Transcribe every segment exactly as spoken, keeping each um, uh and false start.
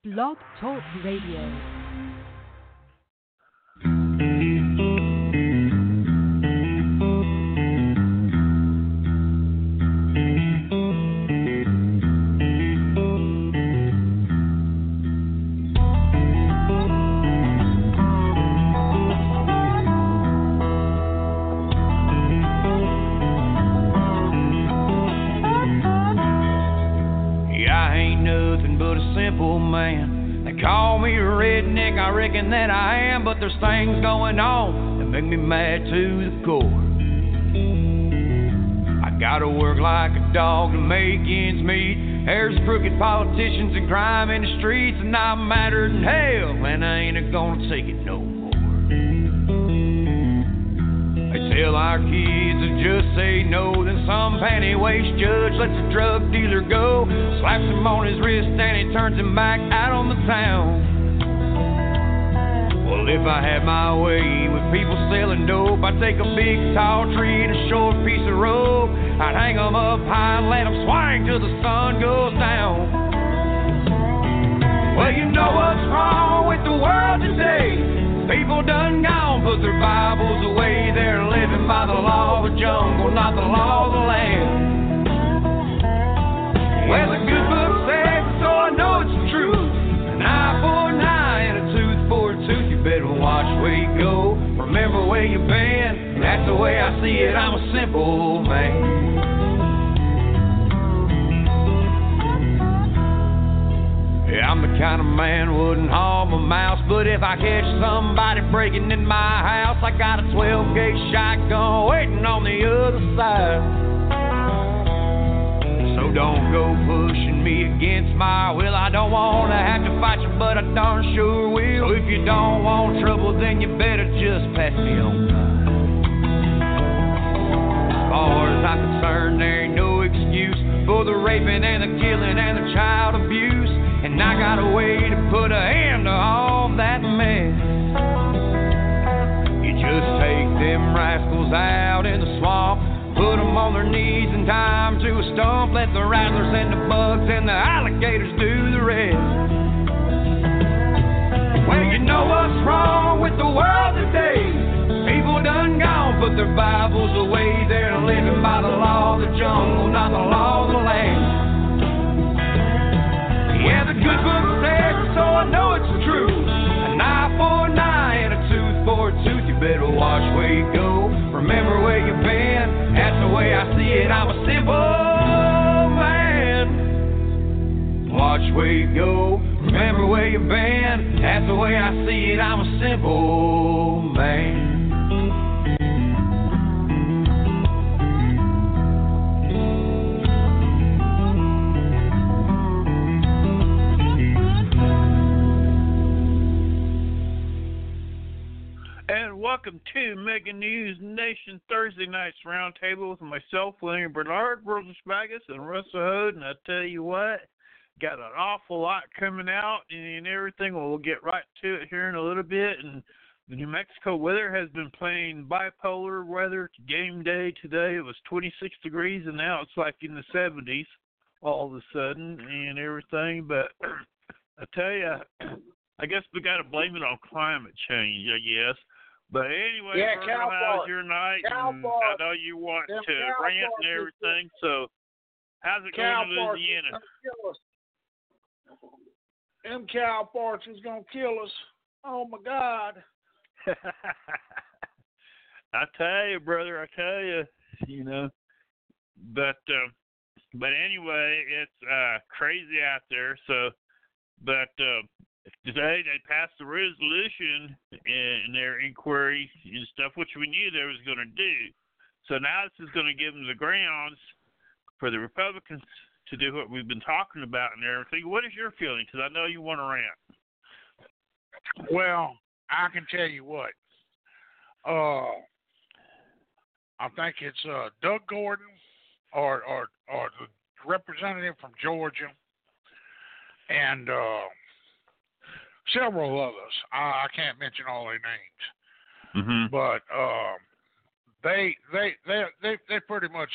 Blog Talk Radio. That I am, but there's things going on that make me mad to the core. I gotta work like a dog to make ends meet. There's crooked politicians and crime in the streets, and I'm madder than hell, and I ain't gonna take it no more. They tell our kids to just say no, then some panty-waist judge lets a drug dealer go, slaps him on his wrist and he turns him back out on the town. Well, if I had my way with people selling dope, I'd take a big tall tree and a short piece of rope. I'd hang them up high and let them swing till the sun goes down. Well, you know what's wrong with the world today. People done gone, put their Bibles away. They're living by the law of the jungle, not the law of the land. Well, the good book says, so I know it's the truth. An eye for an eye and a tooth for a tooth. Better watch where you go, remember where you've been. That's the way I see it, I'm a simple man. Yeah, I'm the kind of man wouldn't harm a mouse, but if I catch somebody breaking in my house, I got a twelve gauge shotgun waiting on the other side. So don't go pushing me against my will. I don't want to have to fight you, but I darn sure will. So if you don't want trouble, then you better just pass me on by. As far as I'm concerned, there ain't no excuse for the raping and the killing and the child abuse. And I got a way to put a hand to all that mess. You just take them rascals out in the swamp, put them on their knees and tie them to a stump. Let the rattlers and the bugs and the alligators do the rest. Well, you know what's wrong with the world today. People done gone, put their Bibles away. They're living by the law of the jungle, not the law of the land. Yeah, the good book says, so I know it's the truth. An eye for an eye and a tooth for a tooth. You better watch where you go, remember where you've been. That's the way I see it, I'm a simple man. Watch where you go, remember where you've been. That's the way I see it, I'm a simple man. Welcome to Mega News Nation Thursday Night's Roundtable with myself, William Bernard, Brother Spagus, and Russell Hood. And I tell you what, got an awful lot coming out and everything. Well, we'll get right to it here in a little bit. And the New Mexico weather has been playing bipolar weather. Game day today, it was twenty-six degrees, and now it's like in the seventies all of a sudden and everything. But I tell you, I guess we got to blame it on climate change, I guess. But anyway, yeah, Virgil, how's your night? And I know you want Them to rant and everything, so how's it going in Louisiana? Them cow parts is going to kill us. Oh, my God. I tell you, brother, I tell you, you know. But, uh, but anyway, it's uh, crazy out there, so, but, uh, today they passed a resolution in their inquiry and stuff, which we knew they was going to do. So now this is going to give them the grounds for the Republicans to do what we've been talking about and everything. What is your feeling? Because I know you want to rant. Well, I can tell you what. Uh, I think it's uh, Doug Gordon or, or or the representative from Georgia and uh, several others. I, I can't mention all their names, mm-hmm. but um, they they they they they pretty much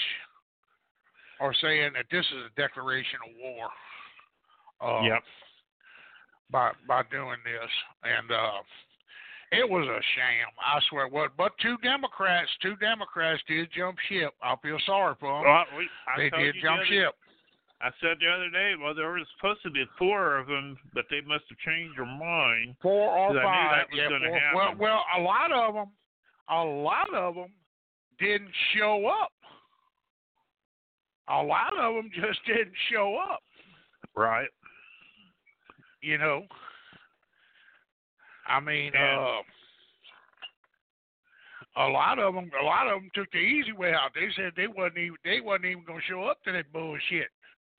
are saying that this is a declaration of war. Uh, yep. by by doing this, and uh, it was a sham. I swear. What? But two Democrats, two Democrats did jump ship. I feel sorry for them. Well, we, I they told did you jump the other, ship. I said the other day, well, there was supposed to be four of them, but they must have changed their mind. Four or 'cause I knew five. that was Yeah, gonna four. happen. Well, well, a lot of them, a lot of them didn't show up. A lot of them just didn't show up. Right. You know. I mean, And, uh, a lot of them, a lot of them took the easy way out. They said they wasn't even, they wasn't even gonna show up to that bullshit.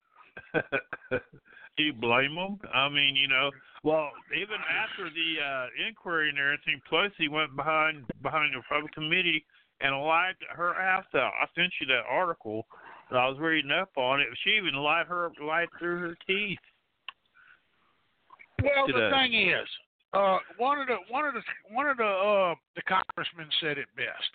Do you blame them? I mean, you know, well, even after the uh, inquiry and everything, plus he went behind behind the Republican committee and lied her ass out. I sent you that article that I was reading up on it. She even lied her lied through her teeth. Well, Today. the thing is, uh, one of the one of the one of the uh, the congressmen said it best.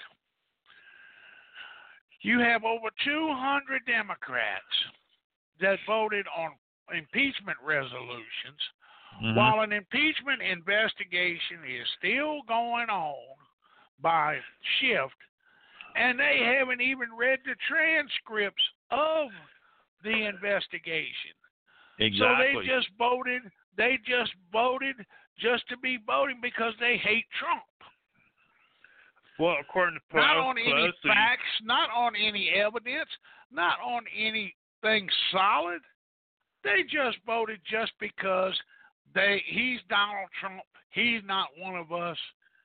You have over two hundred Democrats that voted on impeachment resolutions, Mm-hmm. while an impeachment investigation is still going on by Schiff, and they haven't even read the transcripts of the investigation. Exactly. So they just voted. They just voted just to be voting because they hate Trump. Well, according to Pelosi, Not on any facts, not on any evidence, not on anything solid. They just voted just because they he's Donald Trump. He's not one of us.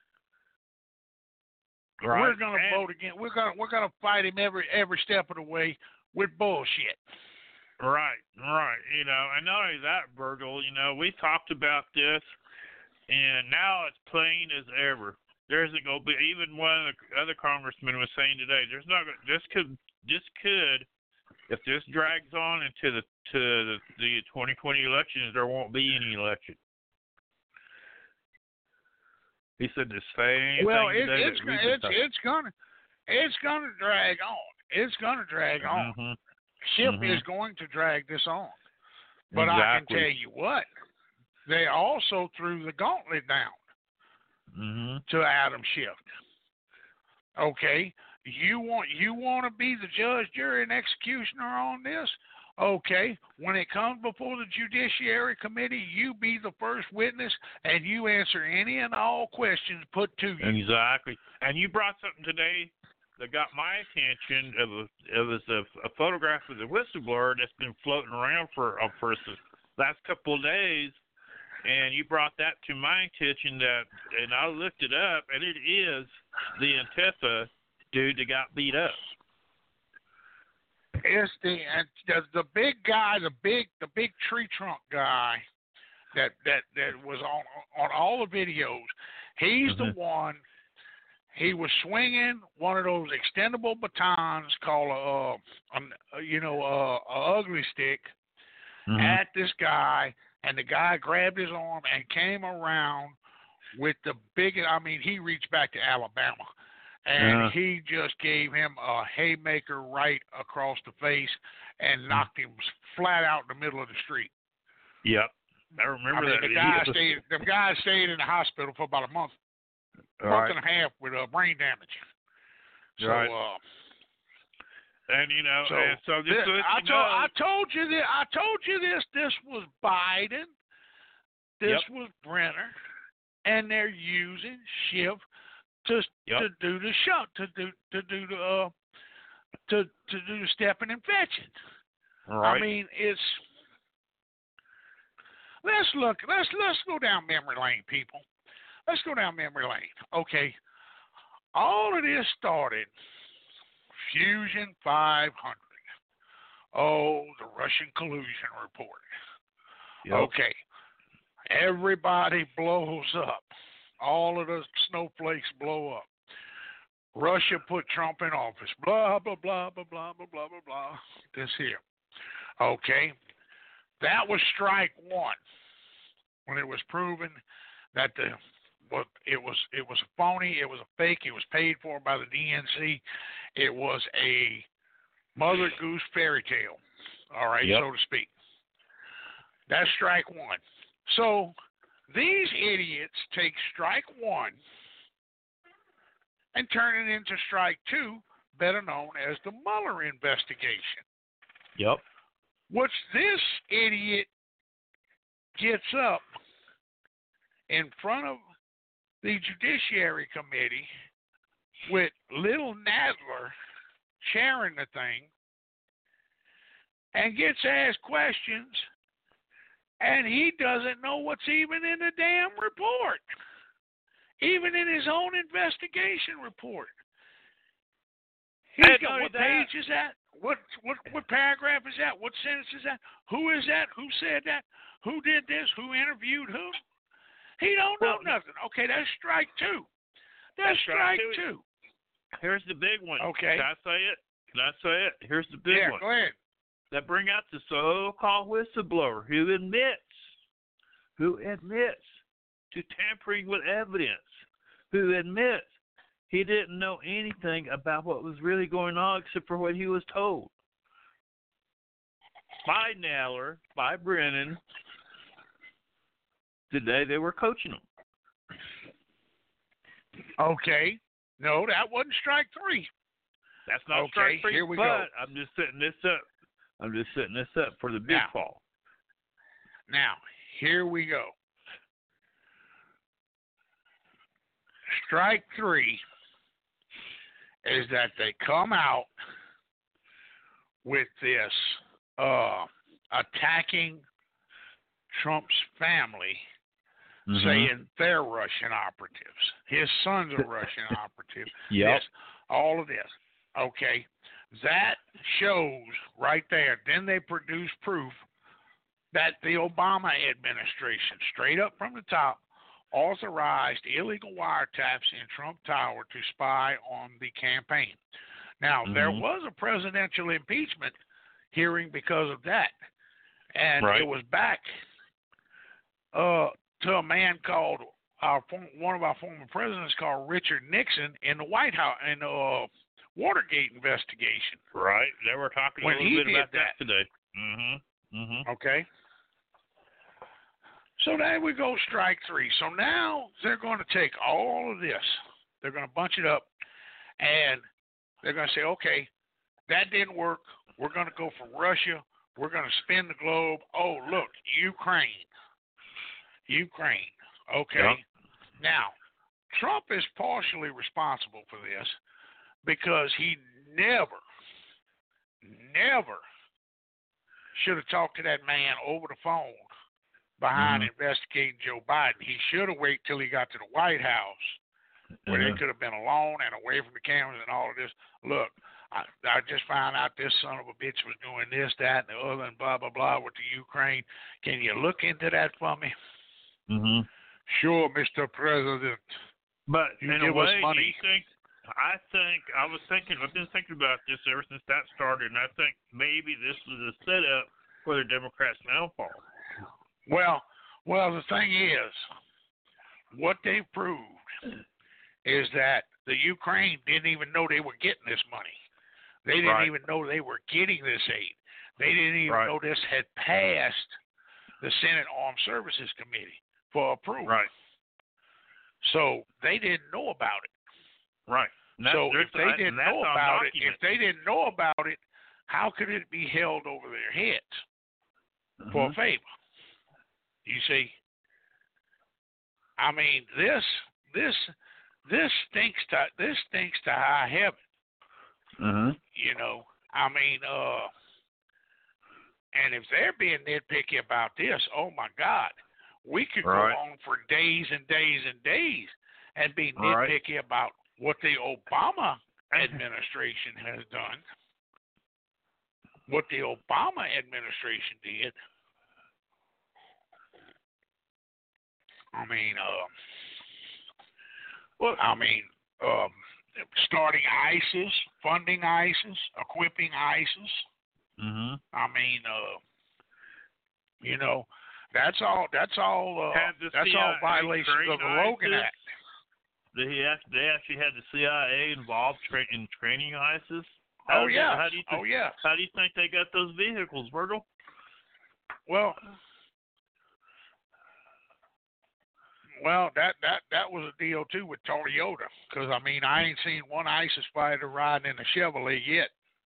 right. We're gonna and, vote again. We're gonna we're gonna fight him every every step of the way with bullshit. Right, right. You know, and not only that, Virgil, you know, we talked about this, and now it's plain as ever. There isn't going to be, even one of the other congressmen was saying today, there's not going to, this could, this could, if this drags on into the, to the, the twenty twenty elections, there won't be any election. He said the same Well, thing it, today. it's that we gonna, just it's talked- it's gonna it's gonna drag on. It's gonna drag on. Mhm. Schiff Mhm. is going to drag this on. But I can Exactly. tell you what, they also threw the gauntlet down Mhm. to Adam Schiff. Okay, you want you want to be the judge, jury, and executioner on this? Okay, when it comes before the Judiciary Committee, you be the first witness and you answer any and all questions put to you. Exactly. And you brought something today that got my attention. It was, it was a, a photograph of the whistleblower that's been floating around for uh, for the last couple of days, and you brought that to my attention. That, and I looked it up, and it is the Antifa dude that got beat up. It's the the, the big guy, the big the big tree trunk guy that that that was on on all the videos. He's Mhm. the one. He was swinging one of those extendable batons called a, uh, a you know a, a ugly stick Mhm. at this guy, and the guy grabbed his arm and came around with the big. I mean, he reached back to Alabama. And Yeah. he just gave him a haymaker right across the face and knocked him flat out in the middle of the street. Yep, I remember I mean, that. the guy video. stayed. The guy stayed in the hospital for about a month, All month right. and a half with uh, brain damage. So, Right. uh, And you know, so, and so just this, to let I you told know, I told you that I told you this. This was Biden. This Yep. was Brenner, and they're using Schiff to Yep. to do the shot to do to do the uh, to to do the stepping and fetching. right? I mean, it's let's look let's let's go down memory lane, people. Let's go down memory lane. Okay, all of this started Fusion five hundred. Oh, the Russian collusion report. Yep. Okay, everybody blows up. All of the snowflakes blow up. Russia put Trump in office. Blah, blah, blah, blah, blah, blah, blah, blah, blah. This here. Okay. That was strike one. When it was proven that the what it was it was a phony, it was a fake, it was paid for by the D N C. It was a Mother Goose fairy tale. All right, Yep. so to speak. That's strike one. So these idiots take strike one and turn it into strike two, better known as the Mueller investigation. Yep. Which this idiot gets up in front of the Judiciary Committee with little Nadler chairing the thing and gets asked questions, and he doesn't know what's even in the damn report, even in his own investigation report. He's Hey, got, Tony, what that- page is that? What what what paragraph is that? What sentence is that? Who is that? Who said that? Who did this? Who interviewed who? He don't know Well, nothing. Okay, that's strike two. That's, That's strike strike two. two. Here's the big one. Okay. Can I say it? Can I say it? Here's the big Yeah, one. go ahead. That bring out the so-called whistleblower who admits, who admits to tampering with evidence, who admits he didn't know anything about what was really going on except for what he was told. By Nadler, by Brennan, the day they were coaching him. Okay. No, that wasn't strike three. That's not Okay, strike three, here we but go. I'm just setting this up. I'm just setting this up for the big Now. fall. Now, here we go. Strike three is that they come out with this uh, attacking Trump's family, Mhm. saying they're Russian operatives. His son's a Russian operative. Yep. This, all of this. Okay. That shows right there. Then they produce proof that the Obama administration, straight up from the top, authorized illegal wiretaps in Trump Tower to spy on the campaign. Now, Mhm. there was a presidential impeachment hearing because of that. And Right. it was back uh, to a man called our one of our former presidents called Richard Nixon in the White House in the uh, Watergate investigation. Right. They were talking a When little he bit did about that. that today. Mm-hmm. Mm-hmm. Okay. So there we go, strike three. So now they're going to take all of this, they're going to bunch it up, and they're going to say, okay, that didn't work. We're going to go for Russia. We're going to spin the globe. Oh, look, Ukraine. Ukraine. Okay. Yep. Now, Trump is partially responsible for this because he never, never should have talked to that man over the phone behind Mhm. investigating Joe Biden. He should have waited till he got to the White House where they Mhm. could have been alone and away from the cameras and all of this. Look, I, I just found out this son of a bitch was doing this, that, and the other, and blah, blah, blah with the Ukraine. Can you look into that for me? Mhm. Sure, Mister President. But You in a give us way, do money. you think? I think I was thinking. I've been thinking about this ever since that started, and I think maybe this was a setup for the Democrats' downfall. Well, well, the thing is, what they've proved is that the Ukraine didn't even know they were getting this money. They didn't Right. even know they were getting this aid. They didn't even Right. know this had passed the Senate Armed Services Committee for approval. Right. So they didn't know about it. Right. And that's- So there's- if they and didn't that's know on about it, document. if they didn't know about it, how could it be held over their heads for a Mhm. favor? You see, I mean, this this this stinks to this stinks to high heaven. Mhm. You know, I mean, uh, and if they're being nitpicky about this, oh my God, we could Right. go on for days and days and days and be Right. nitpicky about what the Obama administration has done, what the Obama administration did. I mean, uh, Well, I mean, um, starting ISIS, funding ISIS, equipping ISIS. Mhm. I mean, uh, you know, that's all. That's all. Uh, Had the that's C I A all violations of the trained Logan ISIS? Act. They actually, they actually had the C I A involved tra- in training ISIS. How Oh did- yeah. How do you think, Oh yeah. How do you think they got those vehicles, Virgil? Well, well, that that that was a deal too with Toyota, because I mean I ain't seen one ISIS fighter riding in a Chevrolet yet.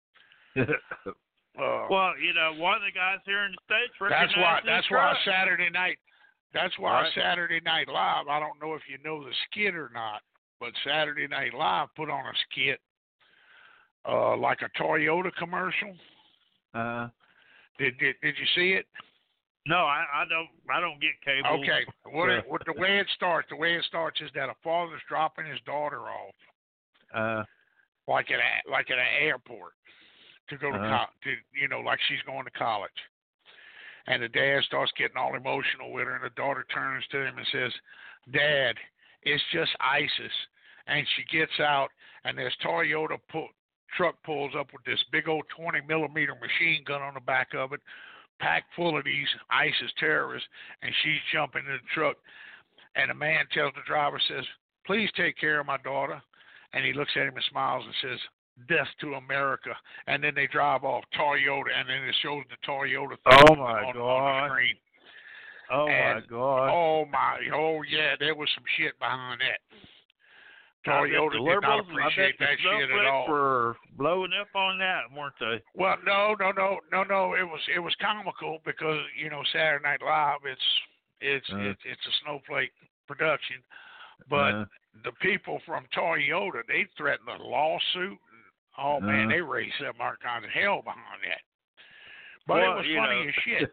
uh, well, you know, one of the guys here in the States that's why recognized his that's why truck. Saturday night that's why Right. Saturday Night Live. I don't know if you know the skit or not, but Saturday Night Live put on a skit uh, like a Toyota commercial. Uh, Did did did you see it? no, I, I don't. I don't get cable. Okay. What, Yeah. it, what the way it starts? The way it starts is that a father's dropping his daughter off, Uh, like at a, like at an airport, to go to, Uh-huh. co- to you know, like she's going to college, and the dad starts getting all emotional with her, and the daughter turns to him and says, "Dad, it's just ISIS," and she gets out, and this Toyota pull, truck pulls up with this big old twenty millimeter machine gun on the back of it, packed full of these ISIS terrorists, and she's jumping in the truck. And the man tells the driver, says, "Please take care of my daughter." And he looks at him and smiles and says, "Death to America." And then they drive off, Toyota, and then it shows the Toyota Oh, thing my on, on God. the screen. oh my And- God. Oh, my. Oh, yeah, there was some shit behind that. I bet Toyota the did not liberals, I appreciate bet that the shit at snowflakes all. were blowing up on that, weren't they? Well, no, no, no, no, no. It was it was comical because you know Saturday Night Live. It's it's Uh. it's, it's a snowflake production, but Uh, the people from Toyota, they threatened a lawsuit. Oh man, Uh. they raised up all kinds of hell behind that. But Well, it was you funny know. as shit.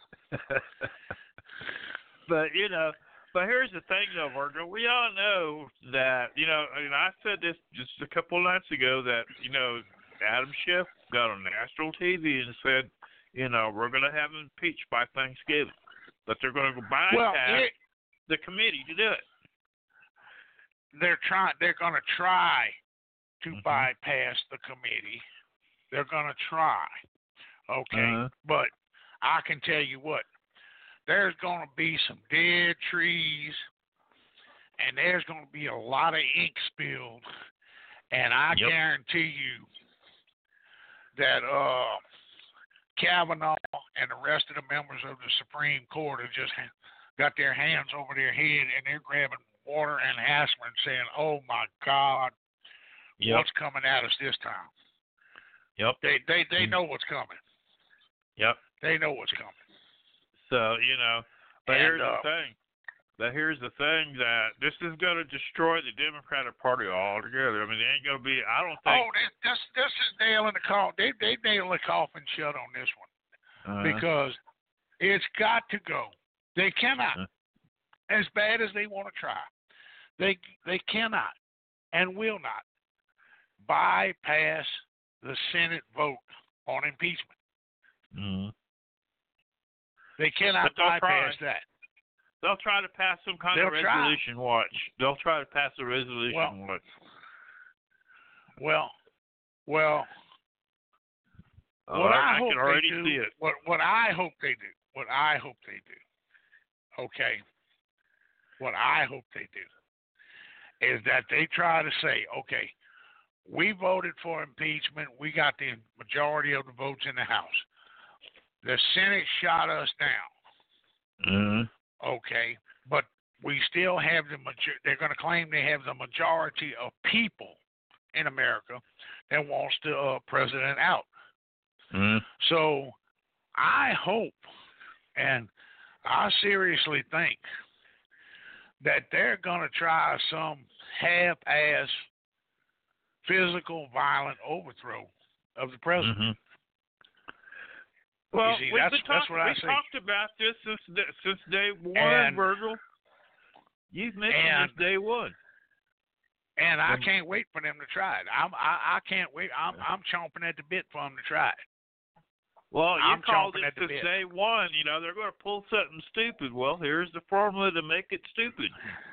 But you know, but here's the thing, though, Virgil. We all know that you know, and I said this just a couple of nights ago that you know, Adam Schiff got on national T V and said, you know, we're going to have him impeached by Thanksgiving, but they're going to bypass Well, it, the committee to do it. they're trying. They're going to try to Mhm. bypass the committee. They're going to try. Okay, Uh-huh. but I can tell you what. There's going to be some dead trees, and there's going to be a lot of ink spilled, and I Yep. guarantee you that uh, Kavanaugh and the rest of the members of the Supreme Court have just ha- got their hands over their head, and they're grabbing water and aspirin, saying, "Oh my God, Yep. what's coming at us this time?" Yep. They they they Mm. know what's coming. Yep. They know what's coming. So, you know, but And, here's uh, the thing. But here's the thing that this is going to destroy the Democratic Party altogether. I mean, it ain't going to be, I don't think. Oh, this this this is nailing the coffin. They they nailed the coffin shut on this one uh, because it's got to go. They cannot, Uh. as bad as they want to try, they they cannot and will not bypass the Senate vote on impeachment. mm, They cannot But they'll bypass try. that. they'll try to pass some kind of They'll try. resolution watch. They'll try to pass a resolution Well, watch. Well, well, Oh, what I, I, I hope can already they do, see it. what what I hope they do, what I hope they do, okay, what I hope they do is that they try to say, okay, we voted for impeachment, we got the majority of the votes in the House. The Senate shot us down, Mm, okay, but we still have the major- they're going to claim they have the majority of people in America that wants the uh, president out. mm, So I hope, and I seriously think that they're going to try some half-ass physical violent overthrow of the president. mhm. Well, see, we've that's- been that's talking, what I we see. talked about this since the- since day one, And- Virgil. You've mentioned and- this day one. And I Um, can't wait for them to try it. I'm, I, I can't wait. I'm, I'm chomping at the bit for them to try it. Well, you I'm called chomping it at the since bit. day one. You know, they're going to pull something stupid. Well, here's the formula to make it stupid.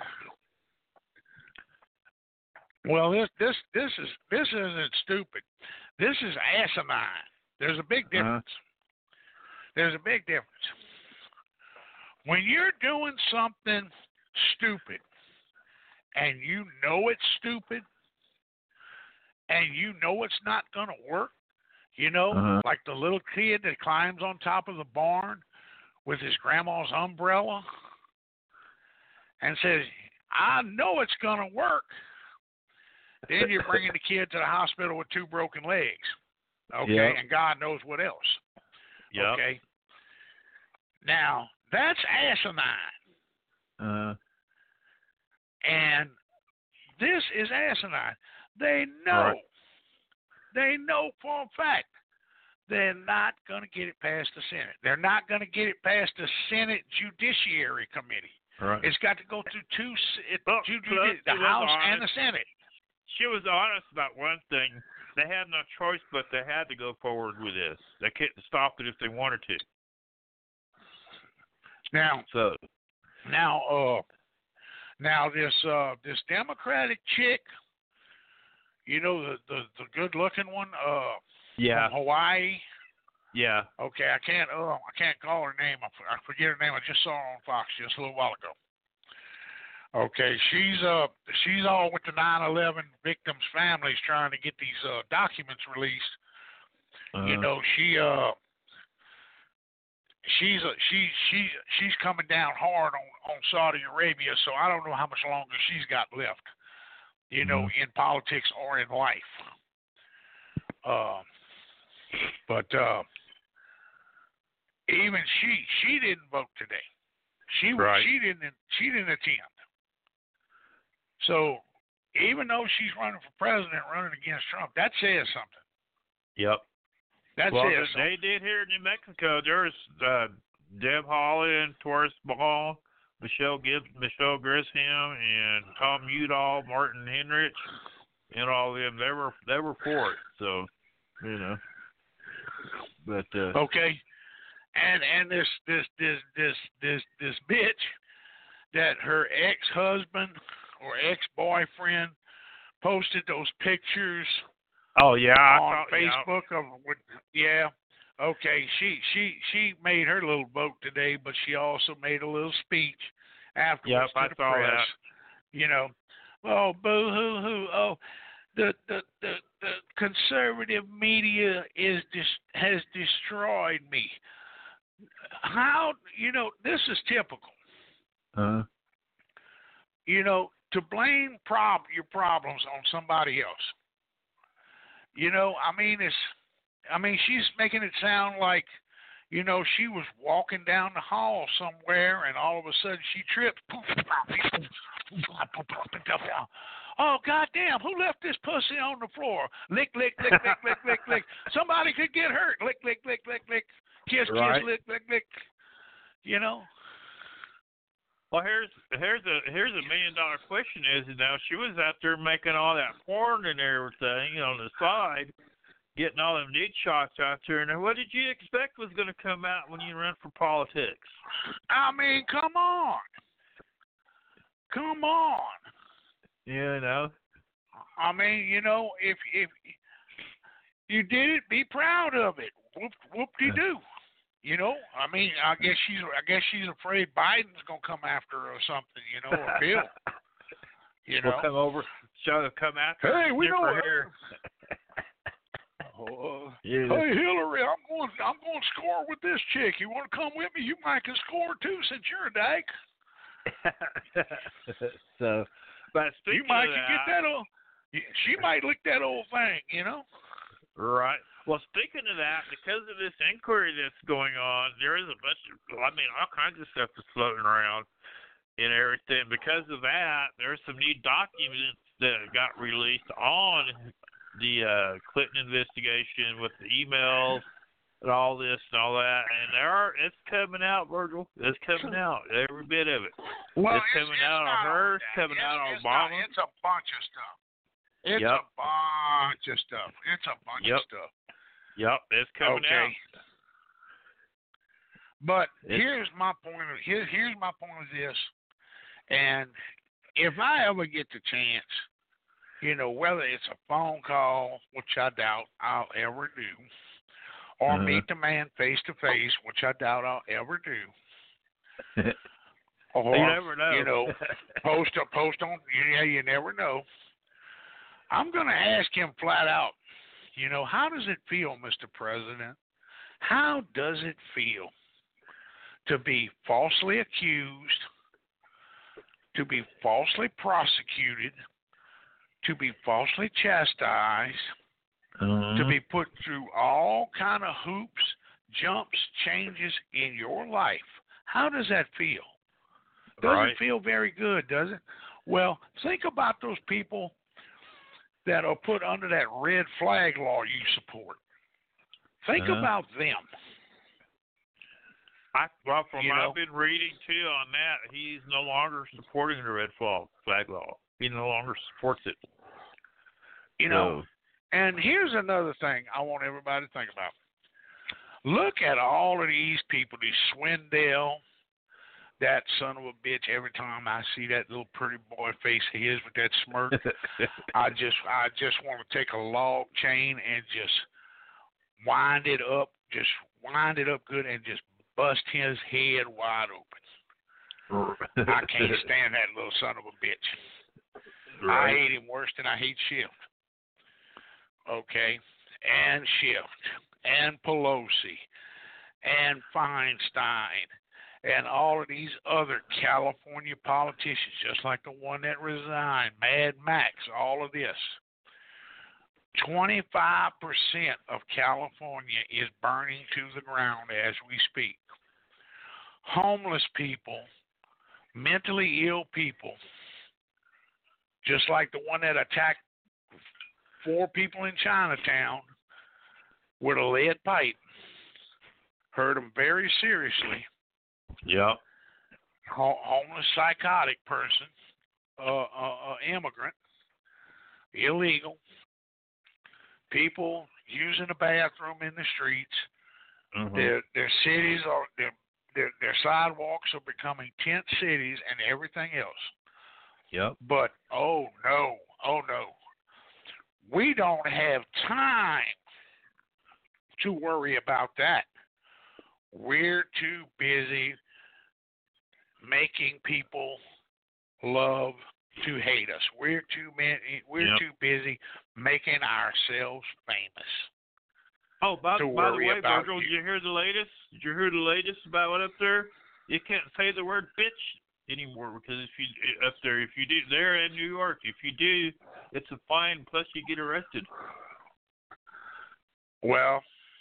Well, this, this, this is, this isn't stupid. This is asinine. There's a big Uh-huh. difference. There's a big difference. When you're doing something stupid and you know it's stupid and you know it's not going to work, you know, Uh-huh. like the little kid that climbs on top of the barn with his grandma's umbrella and says, I know it's going to work. Then you're bringing the kid to the hospital with two broken legs. Okay, Yep. and God knows what else. Yep. Okay. Now, that's asinine. Uh, And this is asinine. They know. Right. They know for a fact they're not going to get it past the Senate. They're not going to get it past the Senate Judiciary Committee. right. It's got to go through two, it, Well, two plus, the she was House and the honest. Senate. She was honest about one thing. They had no choice, but they had to go forward with this. They couldn't stop it if they wanted to. Now, So, now, uh, now this uh, this Democratic chick, you know the the, the good looking one, uh, yeah, from Hawaii. yeah. Okay, I can't. Oh, I can't call her name. I, f- I forget her name. I just saw her on Fox just a little while ago. Okay, she's uh she's all with the nine eleven victims' families trying to get these uh, documents released. Uh, You know, she uh she's uh, she she she's coming down hard on on Saudi Arabia. So I don't know how much longer she's got left. You know, in politics or in life. Uh, but uh, even she she didn't vote today. She Right. she didn't she didn't attend. So even though she's running for president, running against Trump, that says something. Yep. That Well, says they something. did here in New Mexico. There's uh, Deb Hawley and Taurus Ball, Michelle Gibbs, Michelle Grisham, and Tom Udall, Martin Henrich, and all of them. They were they were for it. So, you know. But uh, Okay, and and this this this this this this bitch that her ex-husband or ex-boyfriend posted those pictures oh yeah, I on thought, yeah. Facebook of with, yeah. Okay, she she she made her little vote today, but she also made a little speech afterwards Yep, I to the saw press. that. You know, oh boo hoo hoo, oh the the the, the conservative media is dis- has destroyed me. How you know this is typical. uh, You know, to blame prob your problems on somebody else. You know, I mean, it's, I mean, she's making it sound like, you know, she was walking down the hall somewhere and all of a sudden she tripped. Oh, goddamn, who left this pussy on the floor? Lick, lick, lick, lick, lick, lick, lick. Somebody could get hurt. Lick, lick, lick, lick, lick. Kiss, Right. kiss, lick, lick, lick. You know? Well, here's here's a here's a million dollar question is now she was out there making all that porn and everything on the side, getting all them nude shots out there. And what did you expect was going to come out when you run for politics? I mean, come on. Come on. You know. I mean, you know, if if you did it, be proud of it. Whoop whoop de doo. You know, I mean, I guess she's I guess she's afraid Biden's gonna come after her or something. You know, or Bill. You know. We'll come over, show come after. Hey, her, we snip know her it. hair. Oh, uh, Yeah. Hey Hillary, I'm going I'm going to score with this chick. You want to come with me? You might can score too since you're a dyke. So, but speaking You might of can that, get that old. She might lick that old thing. You know. right. Well, speaking of that, because of this inquiry that's going on, there is a bunch of, I mean, all kinds of stuff that's floating around and everything. Because of that, there's some new documents that got released on the uh, Clinton investigation with the emails and all this and all that. And there are, it's coming out, Virgil. It's coming out, every bit of it. Well, It's coming out on not her, only it's that. coming It's- out on it's not- Obama. It's a bunch of stuff. It's Yep. a bunch of stuff. It's a bunch Yep. of stuff. Yep, it's coming Okay. out. But It's- here's my point of here, here's my point of this. And if I ever get the chance, you know, whether it's a phone call, which I doubt I'll ever do, or Uh-huh. meet the man face to face, which I doubt I'll ever do, or You never know. you know, post a post on yeah, you never know. I'm gonna ask him flat out, you know, how does it feel, Mister President? How does it feel to be falsely accused to be falsely prosecuted, to be falsely chastised, Uh-huh. to be put through all kind of hoops, jumps, changes in your life. How does that feel? Doesn't Right. feel very good, does it? Well, think about those people that are put under that red flag law you support. Think Uh-huh. about them. I, well, from You what know? I've been reading too on that, he's no longer supporting the red flag flag law. He no longer supports it. You know, So, and here's another thing I want everybody to think about. Look at all of these people, these Swindell, that son of a bitch. Every time I see that little pretty boy face of his with that smirk, I just I just want to take a log chain and just wind it up, just wind it up good and just bust his head wide open. I can't stand that little son of a bitch. I Right. hate him worse than I hate Schiff. Okay? And Schiff. And Pelosi. And Feinstein. And all of these other California politicians, just like the one that resigned, Mad Max, all of this. twenty-five percent of California is burning to the ground as we speak. Homeless people, mentally ill people, just like the one that attacked four people in Chinatown with a lead pipe, hurt them very seriously. Yep. Ho- homeless, psychotic person, uh, uh, uh, immigrant, illegal, people using the bathroom in the streets. Mhm. Their their cities are their, their their sidewalks are becoming tent cities and everything else. Yep. But oh no, oh no, we don't have time to worry about that. We're too busy making people love to hate us. We're too many, we're Yep. too busy making ourselves famous. Oh, by, To by the worry way, about Virgil, you. did you hear the latest? Did you hear the latest about what up there? You can't say the word bitch anymore because if you up there, if you do there in New York, if you do, it's a fine plus you get arrested. Well,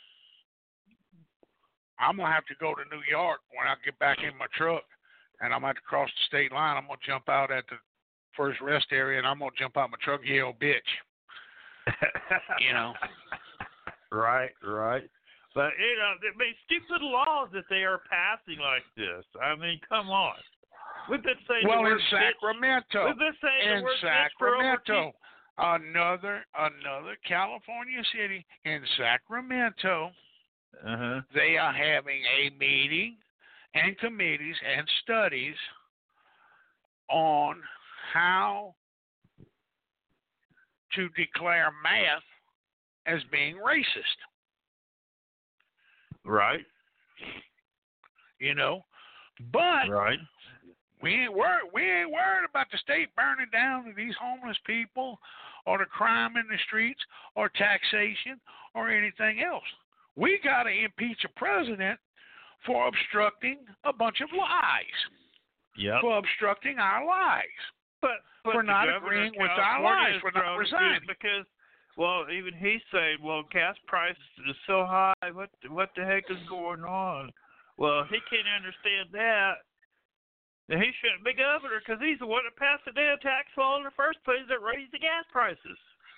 I'm gonna have to go to New York when I get back in my truck, and I'm gonna have to cross the state line. I'm gonna jump out at the first rest area, and I'm gonna jump out my truck and yell, "Bitch!" You know. Right, right. But you know, I mean, stupid laws that they are passing like this. I mean, come on. We've been saying Well, the word in Sacramento, bitch. We've been saying in the word bitch for over Sacramento, another another California city in Sacramento, Uh-huh. they are having a meeting and committees and studies on how to declare math as being racist. Right. You know, but Right. we ain't worried. We ain't worried about the state burning down to these homeless people, or the crime in the streets, or taxation, or anything else. We got to impeach a president for obstructing a bunch of lies, Yep. for obstructing our lives. But, but For the not governor agreeing of with our California lies, is for not thrown resigning. into it because, well, even he's saying, well, gas prices is so high. What what the heck is going on? Well, he can't understand that. And he shouldn't be governor because he's the one that passed the damn tax law in the first place that raised the gas prices.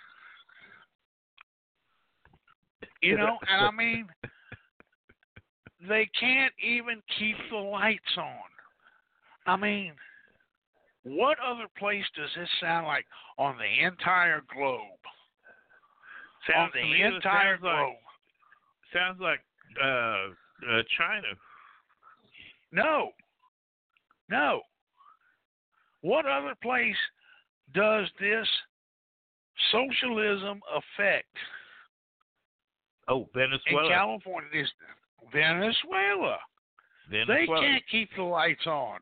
You know, and I mean, they can't even keep the lights on. I mean, what other place does this sound like on the entire globe? Sounds on to the me, it entire sounds like, globe. sounds like uh, uh, China. No. No. What other place does this socialism affect? Oh, Venezuela. In California, this Venezuela. Venezuela. They can't keep the lights on.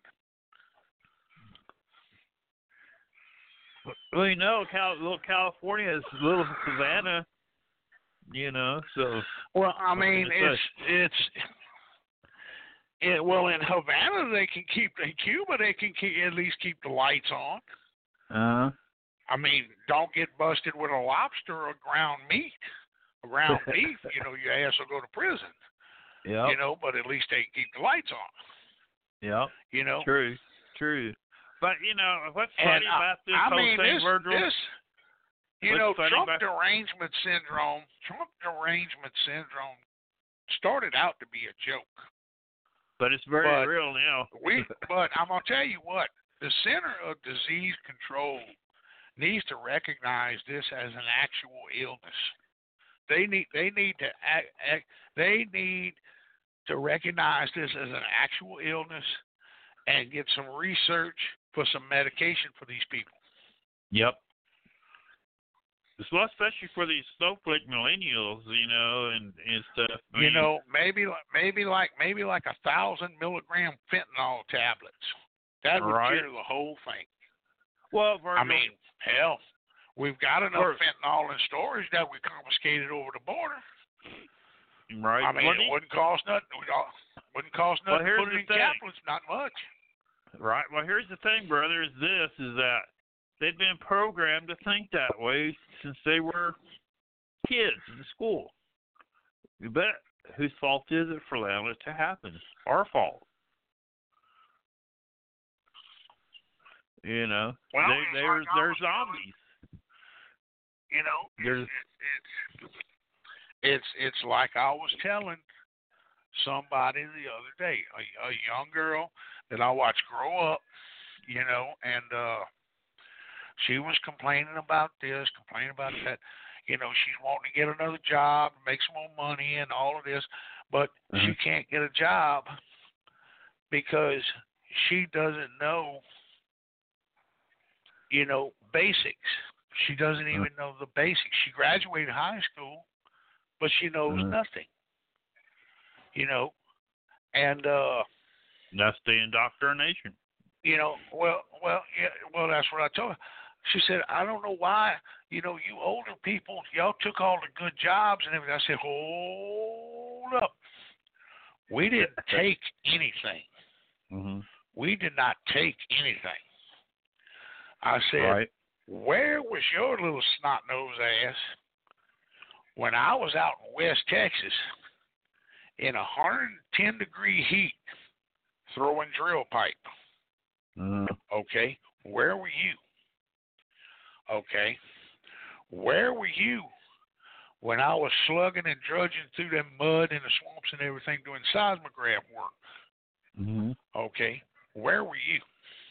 Well, you know, Cal- little California is little Savannah, you know, so. Well, I What can mean, you it's it's in, well, in Havana they can keep. In Cuba they can keep, at least keep the lights on. Uh. I mean, don't get busted with a lobster or ground meat, ground beef. You know, your ass will go to prison. Yep. You know, but at least they keep the lights on. Yep. You know. True. True. But you know what's And funny I, about this I whole mean, thing, this, Virgil? this, you What's know, funny Trump about- derangement syndrome. Trump derangement syndrome started out to be a joke. But it's very but real now. We, but I'm gonna tell you what, the Center of Disease Control needs to recognize this as an actual illness. They need, they need to, act, act, they need to recognize this as an actual illness and get some research for some medication for these people. Yep. Well, especially for these snowflake millennials, you know, and, and stuff. I You mean, know, maybe maybe like maybe like a thousand milligram fentanyl tablets. That would Right. cure the whole thing. Well, Virgil, I mean, hell, we've got enough Vir- fentanyl in storage that we confiscated over the border. right? I mean, Well, it wouldn't cost nothing. It wouldn't cost Well, nothing to here's put it the in thing. capsules. Not much. Right. Well, here's the thing, brother. Is this is that they've been programmed to think that way since they were kids in school. You bet. Whose fault is it for allowing it to happen? Our fault. You know, Well, they, it's they're like I they're was telling- zombies. You know, There's it's it's it's like I was telling somebody the other day, a, a young girl that I watched grow up, you know, and uh she was complaining about this, complaining about that. You know, she's wanting to get another job, make some more money, and all of this, but she Mhm. can't get a job because she doesn't know, you know, basics. She doesn't even know the basics. She graduated high school, but she knows Mhm. nothing. You know, and uh, that's the indoctrination. you know, well, well, yeah, well, that's what I told her. She said, I don't know why, you know, you older people, y'all took all the good jobs and everything. I said, hold up. We didn't take anything. Mm-hmm. We did not take anything. I said, Right. where was your little snot-nosed ass when I was out in West Texas in one hundred ten degree heat throwing drill pipe? Mm-hmm. Okay, where were you? Okay, where were you when I was slugging and drudging through the mud and the swamps and everything doing seismograph work? Mm-hmm. Okay, where were you?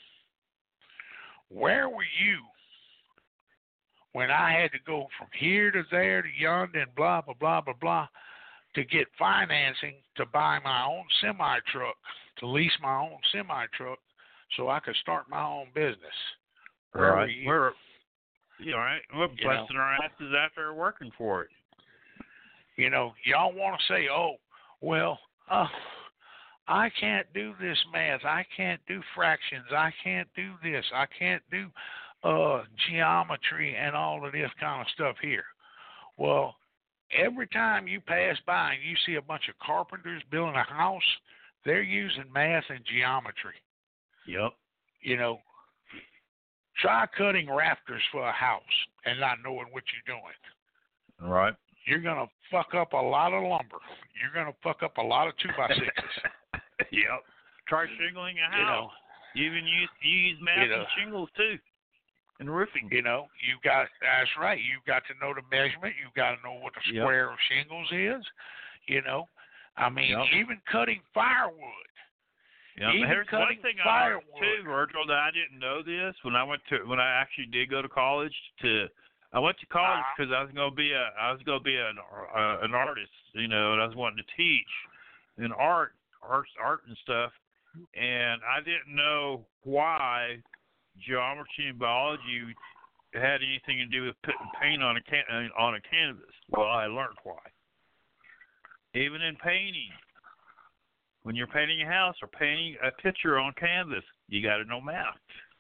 Where were you when I had to go from here to there to yonder and blah, blah, blah, blah, blah, to get financing to buy my own semi-truck, to lease my own semi-truck so I could start my own business? Where were Right. you? We're, you know, right? We're You know. busting our asses out there working for it. You know, y'all want to say, oh, well, uh, I can't do this math. I can't do fractions. I can't do this. I can't do uh, geometry and all of this kind of stuff here. Well, every time you pass by and you see a bunch of carpenters building a house, they're using math and geometry. Yep. You know, try cutting rafters for a house and not knowing what you're doing. Right. You're going to fuck up a lot of lumber. You're going to fuck up a lot of two by sixes. Yep. Try shingling a You house. know, You even use you use math You know. and shingles too, and roofing. you know, you got that's right. You've got to know the measurement. You've got to know what the Yep. square of shingles is. You know, I mean, Yep. even cutting firewood. Yeah, Even here's one cutting thing I learned firewood. too, Virgil, that I didn't know this when I went to when I actually did go to college. To I went to college Uh-huh. because I was going to be a I was going to be an uh, an artist, you know, and I was wanting to teach in art, art, art and stuff. And I didn't know why geometry and biology had anything to do with putting paint on a can on a canvas. Well, I learned why. Even in painting, when you're painting a house or painting a picture on canvas, you got to know math.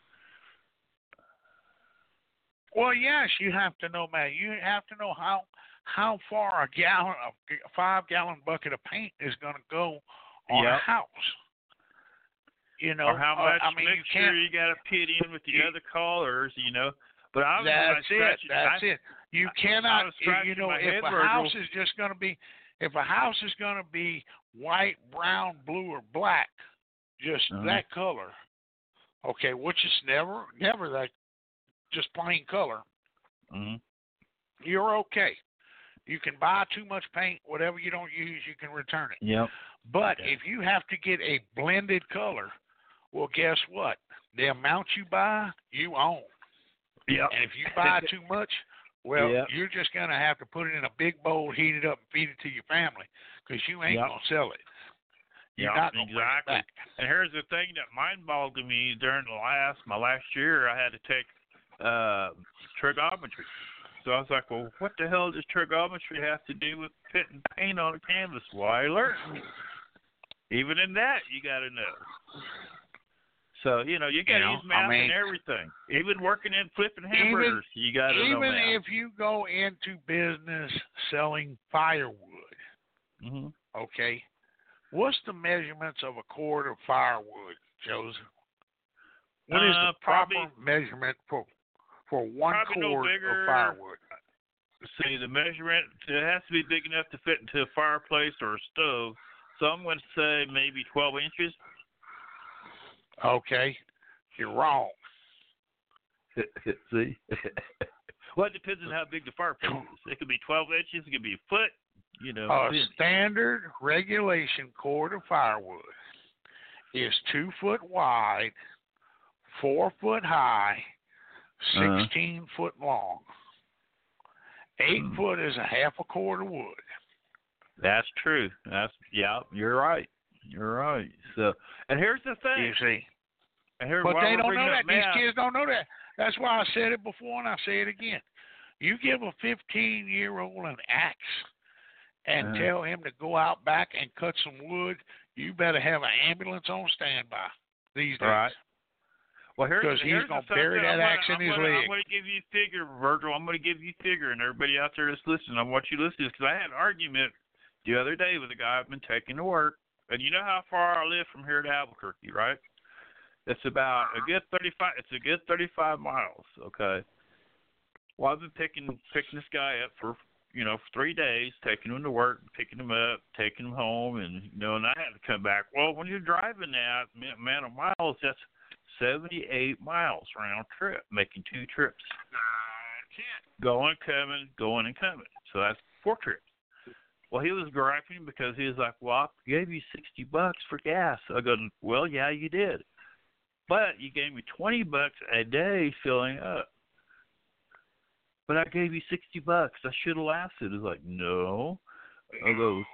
Well, yes, you have to know, man. You have to know how how far a gallon, a five gallon bucket of paint is going to go on Yep. a house. you know, or how uh, much I mean, you mixture can't. you got to pit in with the you, other colors, you know. But I was that's when I it. That's I, it. You I cannot. was You scratching know, my if head, a Virgil. house is just going to be, if a house is going to be white, brown, blue, or black, just Uh-huh. that color, okay, which is never, never that, just plain color. Mm-hmm. You're okay. You can buy too much paint, whatever you don't use, you can return it. Yep. But Okay. if you have to get a blended color, well, guess what? The amount you buy, you own. Yep. And if you buy too much, well, Yep. you're just going to have to put it in a big bowl, heat it up, and feed it to your family because you ain't Yep. going to sell it. You're Yep, not going to bring it exactly. back. And here's the thing that mind-boggled me during the last my last year. I had to take uh, trigonometry. So I was like, well, what the hell does trigonometry have to do with putting paint on a canvas? Well, I learned. Even in that, you got to know. So, you know, you got to You know, use math I mean, and everything. Even working in flipping hamburgers, you got to know Even math. if you go into business selling firewood, Mm-hmm. okay, what's the measurements of a cord of firewood, Joseph? What is Uh, the proper probably- measurement for for one probably no cord bigger- of firewood? See, the measurement, it has to be big enough to fit into a fireplace or a stove. So I'm going to say maybe twelve inches. Okay, you're wrong. See? Well, it depends on how big the fireplace is. It could be twelve inches. It could be a foot. You know. A thin. standard regulation cord of firewood is two foot wide, four foot high, Uh-huh. sixteen foot long. Eight Hmm. foot is a half a cord of wood. That's true. That's yeah. You're right. You're right. So, and here's the thing. You see, And here, but while they we're don't bringing know up that. These math, kids don't know that. That's why I said it before and I say it again. You give a fifteen-year-old an axe and Uh-huh. tell him to go out back and cut some wood, you better have an ambulance on standby these days. Right. Well, here's Because he's here's gonna the bury something that I'm gonna- axe in I'm his gonna, leg. I'm going to give you a figure, Virgil. I'm going to give you a figure, and everybody out there that's listening, I want you to listen because I had an argument the other day with a guy I've been taking to work, and you know how far I live from here to Albuquerque, right? It's about a good thirty-five. It's a good thirty-five miles. Okay. Well, I've been picking picking this guy up for you know for three days, taking him to work, picking him up, taking him home, and you know, and I had to come back. Well, when you're driving that amount of miles, that's seventy-eight miles round trip, making two trips. Going, coming, going, and coming. So that's four trips. Well, he was griping because he was like, well, I gave you sixty bucks for gas. I go, well, yeah, you did. But you gave me twenty bucks a day filling up. But I gave you sixty bucks. I should have lasted. It's like, no. I go,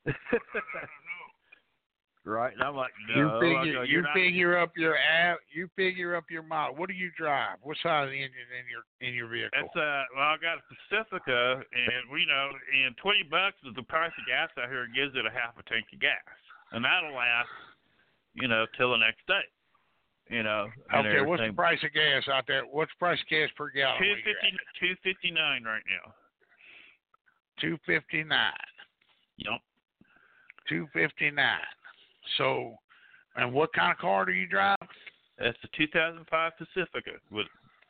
right? And I'm like, no. You I figure go, you "You're not-" figure up your av- you figure up your mile. What do you drive? What size engine in your in your vehicle? That's uh, well, I got a Pacifica, and we know, and twenty bucks is the price of gas out here. Gives it a half a tank of gas, and that'll last, you know, till the next day. You know. and Okay, what's the everything. price of gas out there? What's the price of gas per gallon? Two where you're fifty, at? two fifty nine right now. Two fifty nine. Yep. Two fifty nine. So, and what kind of car do you drive? That's a two thousand five Pacifica with.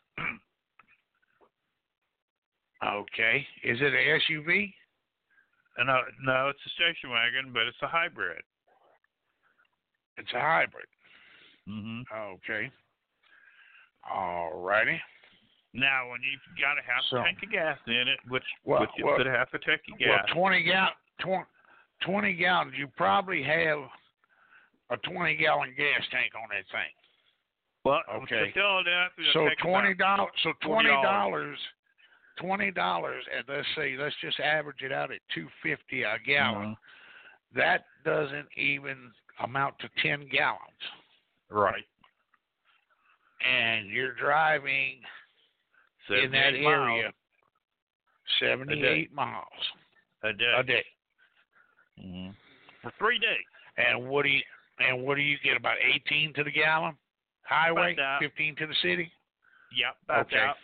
Okay, is it an S U V? No, no, it's a station wagon, but it's a hybrid. It's a hybrid. hmm Okay. All righty. Now, when you've got a half So- a tank of gas in it, which Well, which you well- put a half a tank of Well, gas. twenty gallon, twenty, twenty gallons. You probably have a twenty gallon gas tank on that thing. Well, okay. to Philadelphia, So take twenty about- dollars. So forty twenty dollars. dollars. Twenty dollars, and let's say let's just average it out at two fifty a gallon. Mhm. That doesn't even amount to ten gallons, Right. and you're driving in that seventy-eight area miles seventy-eight miles a day. a day. hmm For three days. And what do you and what do you get? About eighteen to the gallon highway, About that. fifteen to the city. Yep. About Okay. that.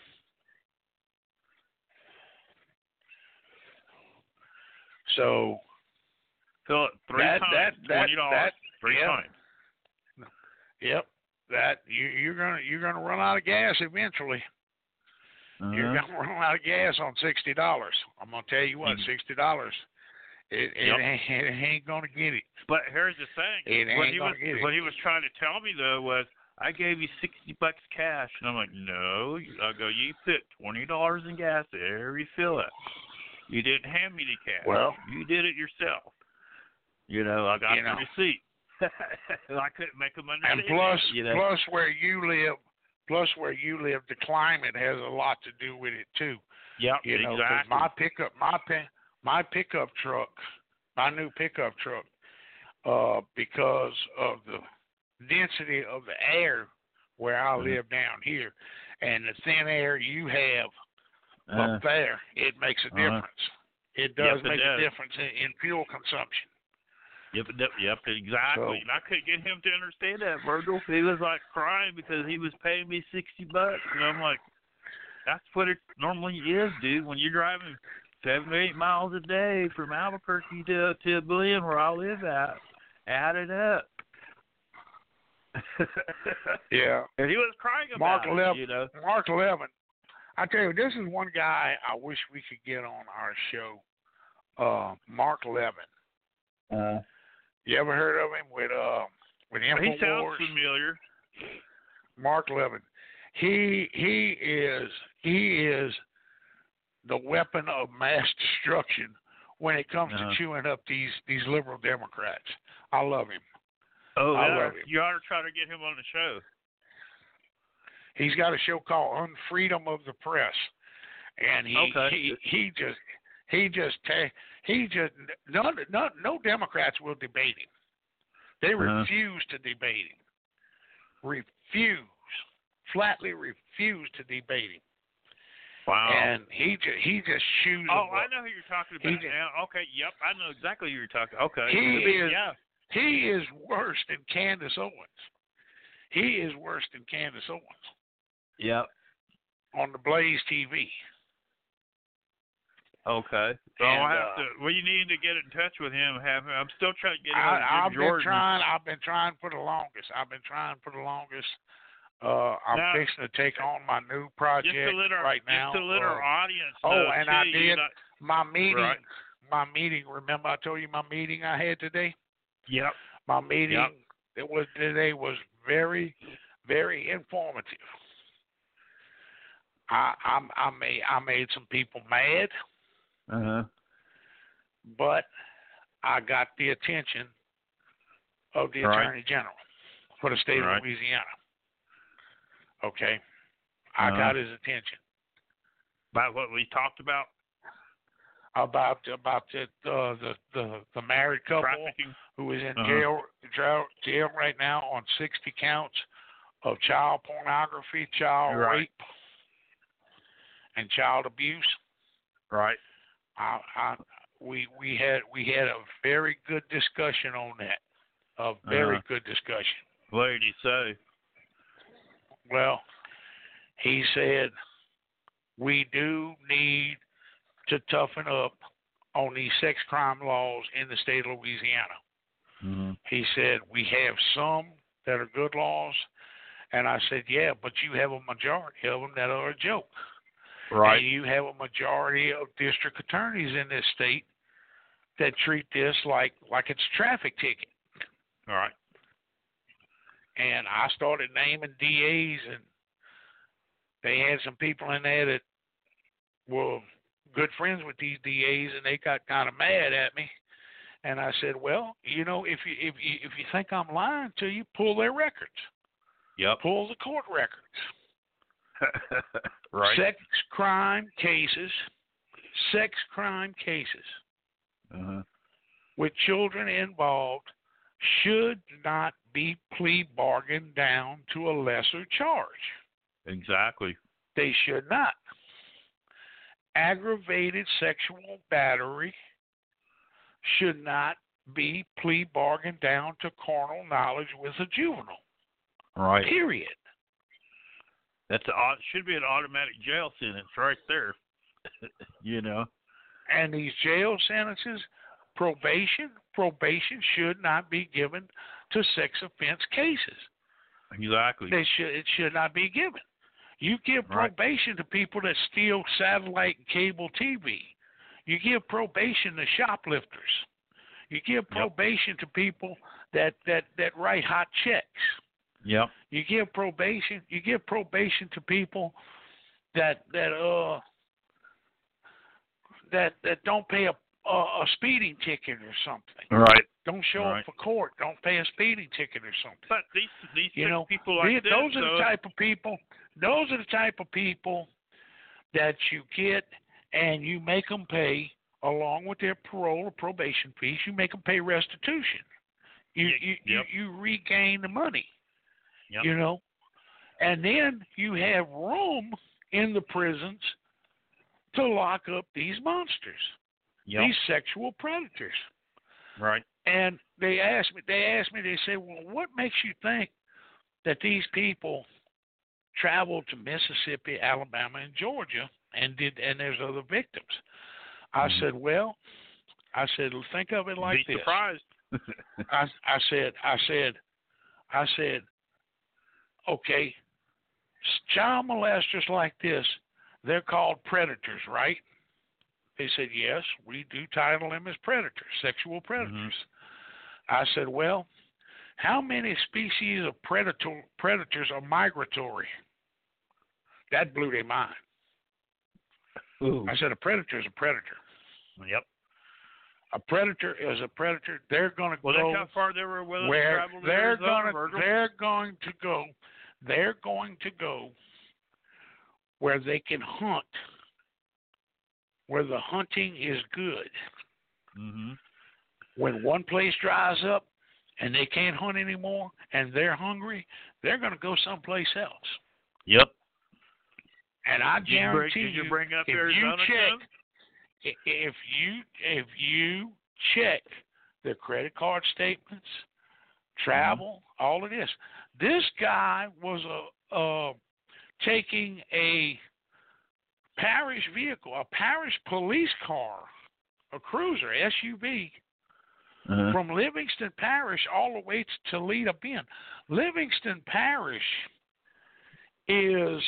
So Fill it three that times. that that Twenty dollars. that Three yeah. times. Yep. That you, you're gonna you're gonna run out of gas eventually. Uh-huh. You're gonna run out of gas on sixty dollars. I'm gonna tell you what, Mhm. sixty dollars. It it, Yep. ain't, it ain't gonna get it. But here's the thing. It ain't what he gonna was get it. what he was trying to tell me though was, I gave you sixty bucks cash, and I'm like, no. I go, you put twenty dollars in gas every fill it. You didn't hand me the cash. Well, you did it yourself. You know, I got you the know. receipt. I couldn't make them understand. And plus, it, you know? plus where you live, plus where you live, the climate has a lot to do with it too. Yep, You know, 'cause exactly. my pickup, my pi- my pickup truck, my new pickup truck, uh, because of the density of the air where I Mhm. live down here, and the thin air you have Uh, up there, it makes a Uh-huh. difference. It does Yep, it make does. a difference in, in fuel consumption. Yep, yep, yep, exactly. So- and I couldn't get him to understand that, Virgil. He was like crying because he was paying me sixty bucks, and I'm like, that's what it normally is, dude. When you're driving seven or eight miles a day from Albuquerque to to Belen, where I live at, add it up. Yeah. And he was crying Mark about Lev- it, you know. Mark Levin. I tell you, this is one guy I wish we could get on our show. Uh, Mark Levin. uh, You ever heard of him with uh with He sounds InfoWars? familiar. Mark Levin. He he is he is the weapon of mass destruction when it comes Uh-huh. to chewing up these these liberal Democrats. I love him. Oh, I yeah. love him. You ought to try to get him on the show. He's got a show called Unfreedom of the Press, and he Okay. he he just he just ta- he just none, none, no Democrats will debate him. They Uh-huh. refuse to debate him. Refuse, flatly refuse to debate him. Wow. And he just he just chews. Oh, them I up. know who you're talking He about just- now. Okay, yep, I know exactly who you're talking. Okay, He is- yeah. He is worse than Candace Owens. He is worse than Candace Owens yep. on the Blaze T V. Okay. So And, I have uh, to. Well, you need to get in touch with him. Have him. I'm still trying to get him I, on I've Jim been Jordan. trying. I've been trying for the longest. I've been trying for the longest. Uh, I'm Now- fixing to take on my new Just project to let our right now. just to let our Uh, audience oh, know and too, I you're did. not- my meeting. Right. My meeting. Remember, I told you my meeting I had today. Yep. My meeting. Yep. It was today was very, very informative. I I, I made I made some people mad, Uh-huh. but I got the attention of the Right. Attorney General for the state Right. of Louisiana. Okay, I Uh-huh. got his attention About what we talked about, about about the uh, the, the the married couple trafficking. who is in Uh-huh. jail jail jail right now on sixty counts of child pornography, child Right. rape, and child abuse. Right. I, I, we we had we had a very good discussion on that. A very Uh-huh. good discussion. What did he say? Well, he said we do need to toughen up on these sex crime laws in the state of Louisiana. Mm-hmm. He said we have some that are good laws, and I said, yeah, but you have a majority of them that are a joke. Right. And you have a majority of district attorneys in this state that treat this like like it's a traffic ticket. All right. And I started naming D As, and they had some people in there that were good friends with these D As, and they got kind of mad at me. And I said, well, you know, if you if you if you think I'm lying to you, pull their records, Yep. pull the court records. Right. Sex crime cases, sex crime cases Uh-huh. with children involved should not be plea bargained down to a lesser charge. Exactly. They should not. Aggravated sexual battery should not be plea bargained down to carnal knowledge with a juvenile. Right. Period. That's a, au- should be an automatic jail sentence right there. You know. And these jail sentences, probation, probation should not be given to sex offense cases. Exactly. They should it should not be given. You give Right. probation to people that steal satellite and cable T V. You give probation to shoplifters. You give probation to people that, that, that write hot checks. Yep. You give probation. You give probation to people that that uh that that don't pay a a, a speeding ticket or something. Right. Don't show Right. up for court. Don't pay a speeding ticket or something. But these these You know, people like these- this, those are though, the type of people. Those are the type of people that you get and you make them pay along with their parole or probation fees. You make them pay restitution. You Yep. you, you, you regain the money. Yep. You know, and then you have room in the prisons to lock up these monsters, Yep. these sexual predators. Right. And they asked me, they asked me, they say, well, what makes you think that these people traveled to Mississippi, Alabama, and Georgia, and did, and there's other victims? I Mhm. said, well, I said, think of it like be this. surprised. I, I said, I said, I said, okay, child molesters like this, they're called predators, right? They said, yes, we do title them as predators, sexual predators. I said, well, how many species of predator, predators are migratory? That blew their mind. Ooh. I said, a predator is a predator. Yep. A predator is a predator. They're going to Well, go that's how far they were willing to where travel to they're Arizona, going Virgil. to they're going to go they're going to go where they can hunt, where the hunting is good. Mhm. When one place dries up and they can't hunt anymore and they're hungry, they're going to go someplace else. Yep. And I Did you bring, guarantee did you you, bring up if Arizona, you check, Tim? i- if you if you check the credit card statements, travel, all of this, this guy was a uh, taking a parish vehicle, a parish police car, a cruiser, S U V, Uh-huh. from Livingston Parish all the way to Toledo Bend. Livingston Parish is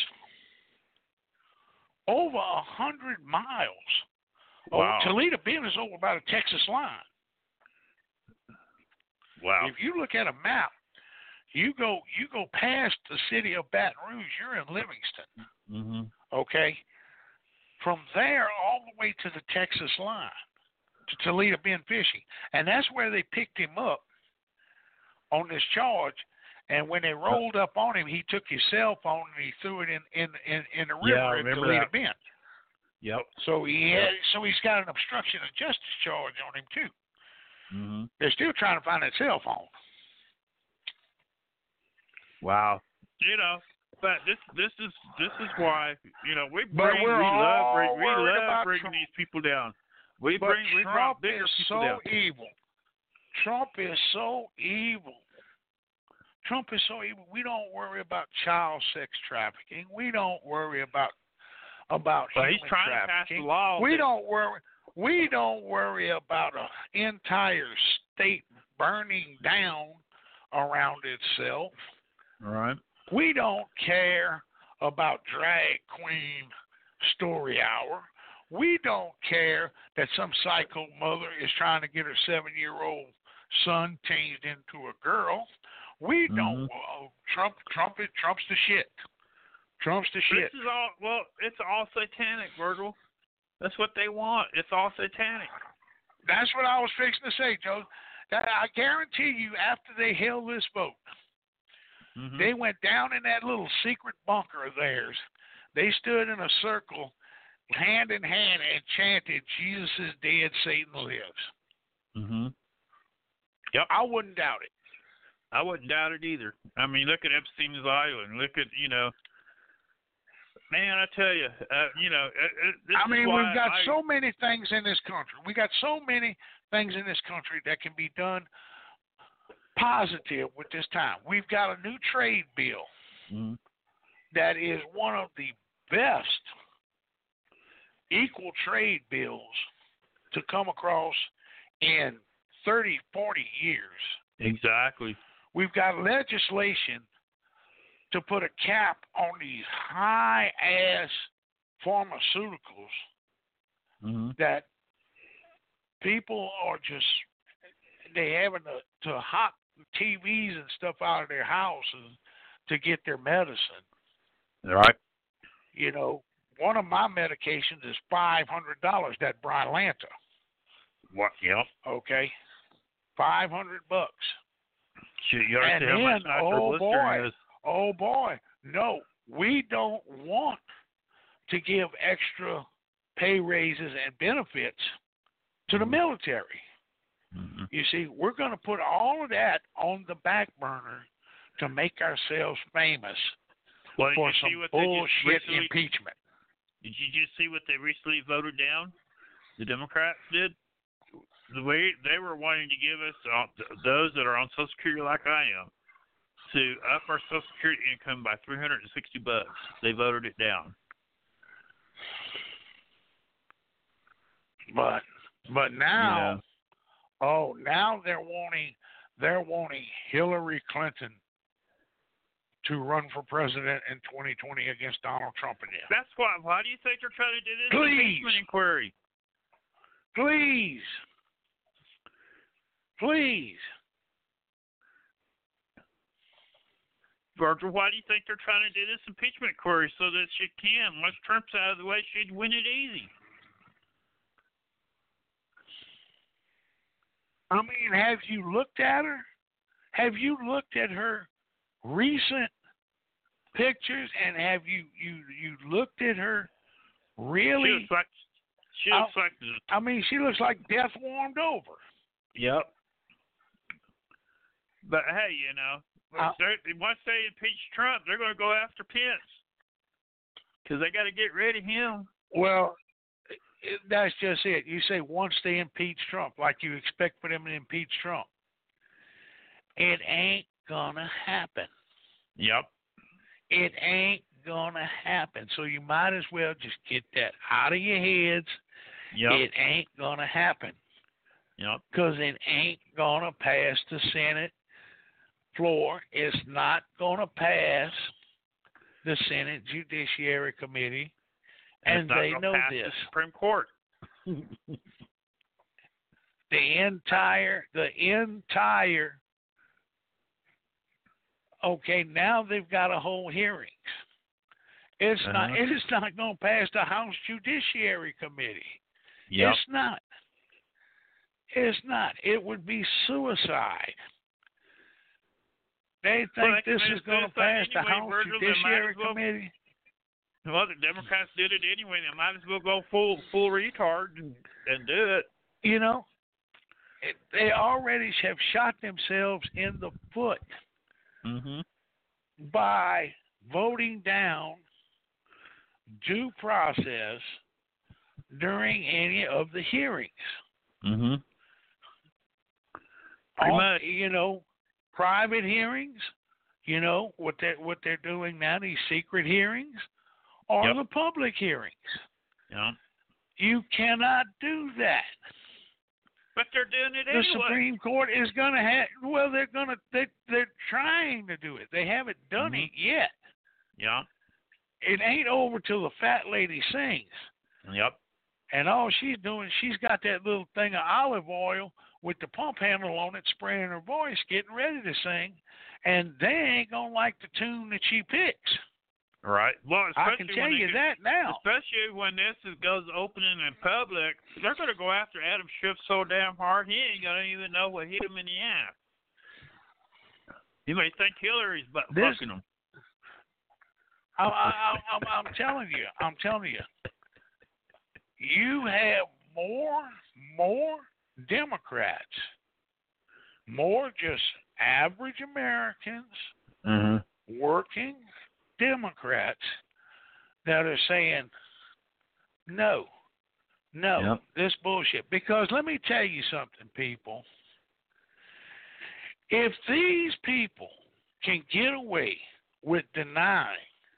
over a hundred miles. Wow. Oh, Toledo Bend is over by the Texas line. Wow. If you look at a map, you go you go past the city of Baton Rouge, you're in Livingston. Mhm. Okay? From there all the way to the Texas line, to Toledo Bend Fishing. And that's where they picked him up on this charge. And when they rolled up on him, he took his cell phone and he threw it in, in, in, in the Yeah, I river at remember Toledo that. Bend. Yep. So he had, so he's got an obstruction of justice charge on him too. Mhm. They're still trying to find that cell phone. Wow. You know, but this this is this is why you know we But bring we we're love all bring, we worried love about bringing Trump. these people down. We But bring we brought Trump bigger is people so down. evil. Trump is so evil. Trump is so evil. We don't worry about child sex trafficking. We don't worry about about But human he's trying to pass the trafficking. law. We that- don't worry. We don't worry about an entire state burning down around itself. All right. We don't care about drag queen story hour. We don't care that some psycho mother is trying to get her seven-year-old son changed into a girl. We don't. Mhm. Uh, Trump, Trump, is, Trump's the shit. Trump's the shit. This is all well. It's all satanic, Virgil. That's what they want. It's all satanic. That's what I was fixing to say, Joe. That I guarantee you, after they held this vote, Mhm. they went down in that little secret bunker of theirs. They stood in a circle, hand in hand, and chanted, "Jesus is dead, Satan lives." Mhm. I wouldn't doubt it. I wouldn't doubt it either. I mean, look at Epstein's Island. Look at you know, man. I tell you, uh, you know, it, it, this I is mean, why we've got I, so many things in this country. We got so many things in this country that can be done positive with this time. We've got a new trade bill Mhm. that is one of the best equal trade bills to come across in thirty, forty years. exactly. We've got legislation to put a cap on these high-ass pharmaceuticals Mm-hmm. that people are just, they having to, to hot T Vs and stuff out of their houses to get their medicine. Right. You know, one of my medications is five hundred dollars, that Brylanta. What? Yep. Okay? five hundred bucks. Shoot, you ever And see how much then, oh nitroglycerin boy, is? oh boy, no, we don't want to give extra pay raises and benefits to the military. Mm-hmm. You see, we're going to put all of that on the back burner to make ourselves famous Well, did for you see some what they just bullshit recently, impeachment. Did you just see what they recently voted down? The Democrats did. The way they were wanting to give us uh, those that are on Social Security, like I am, to up our Social Security income by three hundred and sixty bucks. They voted it down. But but now, yeah. oh, now they're wanting they're wanting Hillary Clinton to run for president in twenty twenty against Donald Trump again. That's why. Why do you think they're trying to do this Please. impeachment inquiry? Please, please. Virgil, why do you think they're trying to do this impeachment inquiry so that she can, once Trump's out of the way, she'd win it easy? I mean, have you looked at her? Have you looked at her recent pictures, and have you you you looked at her really? She looks like she looks like. I mean, she looks like death warmed over. Yep. But hey, you know, Uh, once they impeach Trump, they're going to go after Pence because they got to get rid of him. Well, it, that's just it. You say once they impeach Trump, like you expect for them to impeach Trump. It ain't gonna happen. Yep. It ain't gonna happen. So you might as well just get that out of your heads. Yep. It ain't gonna happen. Yep. Because it ain't gonna pass the Senate floor. It's not gonna pass the Senate Judiciary Committee, and, and it's not they gonna know pass this. The Supreme Court. The entire, the entire. Okay, now they've got to hold hearings. It's Uh-huh. not. It is not going to pass the House Judiciary Committee. Yep. It's not. It's not. It would be suicide. They think Well, they this can is going to pass suicide the anyway, House Virgil. They might Judiciary as well- Committee. Well, the Democrats did it anyway. They might as well go full full retard and, and do it. You know, it, they already have shot themselves in the foot Mm-hmm. by voting down due process during any of the hearings. Mm-hmm. Pretty All- much. You know, private hearings, you know, what they're, what they're doing now, these secret hearings, or Yep. the public hearings. Yeah. You cannot do that. But they're doing it The anyway. Supreme Court is going to have, well, they're going to, they, they're trying to do it. They haven't done Mhm. it yet. Yeah. It ain't over till the fat lady sings. Yep. And all she's doing, she's got that little thing of olive oil with the pump handle on it, spraying her voice, getting ready to sing. And they ain't going to like the tune that she picks. Right. Well, I can especially tell when they you do- that now. Especially when this is, goes opening in public, they're going to go after Adam Schiff so damn hard he ain't going to even know what hit him in the ass. You may think Hillary's butt This- fucking him. I, I, I, I'm, I'm telling you, I'm telling you, you have more, more Democrats, more just average Americans, Mm-hmm. working Democrats that are saying, no, no, Yep. this bullshit. Because let me tell you something, people. If these people can get away with denying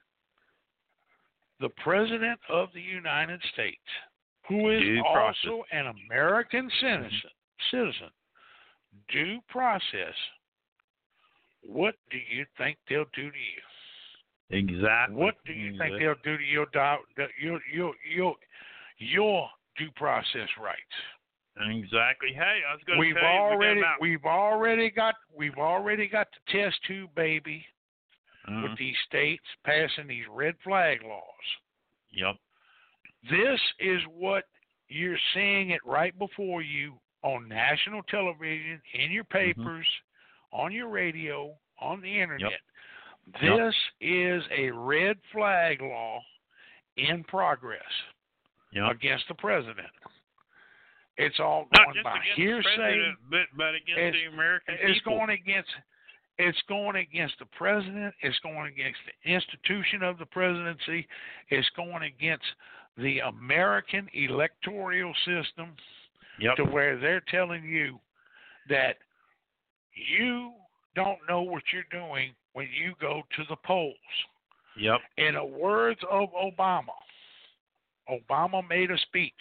the President of the United States, who is Due also process. an American citizen, citizen, due process, what do you think they'll do to you? Exactly. What do you think they'll do to your do- your your your your due process rights? Exactly. Hey, I was going to We've tell you, already we got about, we've already got we've already got the test tube baby Mhm. with these states passing these red flag laws. Yep. This is what you're seeing it right before you on national television, in your papers, on your radio, on the internet. This is a red flag law in progress Yep. against the president. It's all not going just by against hearsay. the president, but, but against It's- the American It's people. going against it's going against the president. It's going against the institution of the presidency. It's going against the American electoral system Yep. to where they're telling you that you don't know what you're doing when you go to the polls. Yep. In the words of Obama, Obama made a speech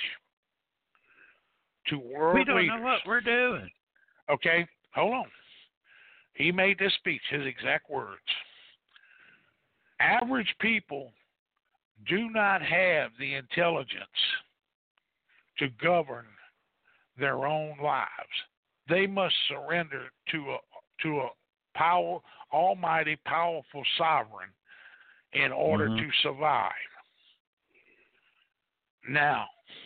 to world we don't leaders. know what we're doing. Okay, hold on. He made this speech, his exact words. Average people do not have the intelligence to govern their own lives. They must surrender to a to a power, almighty, powerful sovereign in order Mhm. to survive. Now,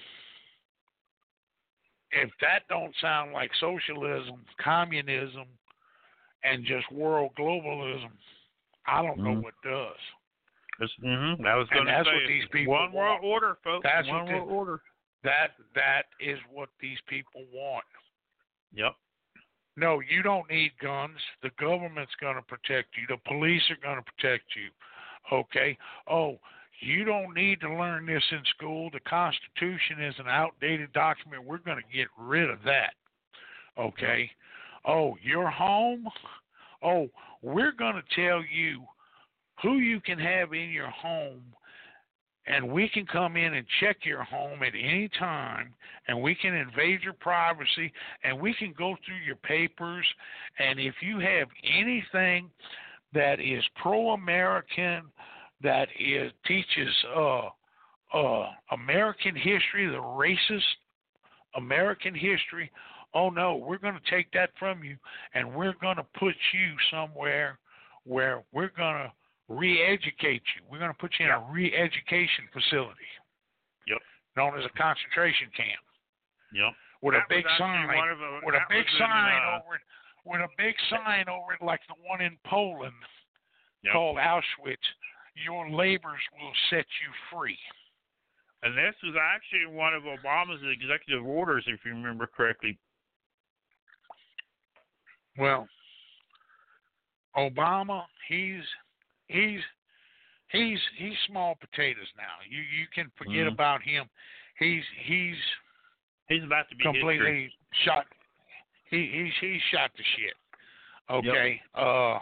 if that don't sound like socialism, communism, and just world globalism, I don't know Mhm. what does. Mm-hmm. I was going And to that's say what it's these people One world want. order, folks. That's One what world the- order. That that is what these people want. Yep. No, you don't need guns. The government's going to protect you. The police are going to protect you. Okay? Oh, you don't need to learn this in school. The Constitution is an outdated document. We're going to get rid of that. Okay? Oh, your home? Oh, we're going to tell you who you can have in your home, and we can come in and check your home at any time, and we can invade your privacy, and we can go through your papers, and if you have anything that is pro-American, that is teaches uh, uh, American history, the racist American history, oh no, we're going to take that from you, and we're going to put you somewhere where we're going to re-educate you. We're going to put you in a re-education facility. Yep. Known as a concentration camp. Yep. With a That big was actually sign. one of the- With a that big was in, sign uh, over it. With a big sign over it, like the one in Poland Yep. called Auschwitz. Your labors will set you free. And this was actually one of Obama's executive orders, if you remember correctly. Well, Obama, he's he's he's he's small potatoes now. You you can forget Mhm. about him. He's he's He's about to be completely history. shot. He he's he's shot to shit. Okay. Uh.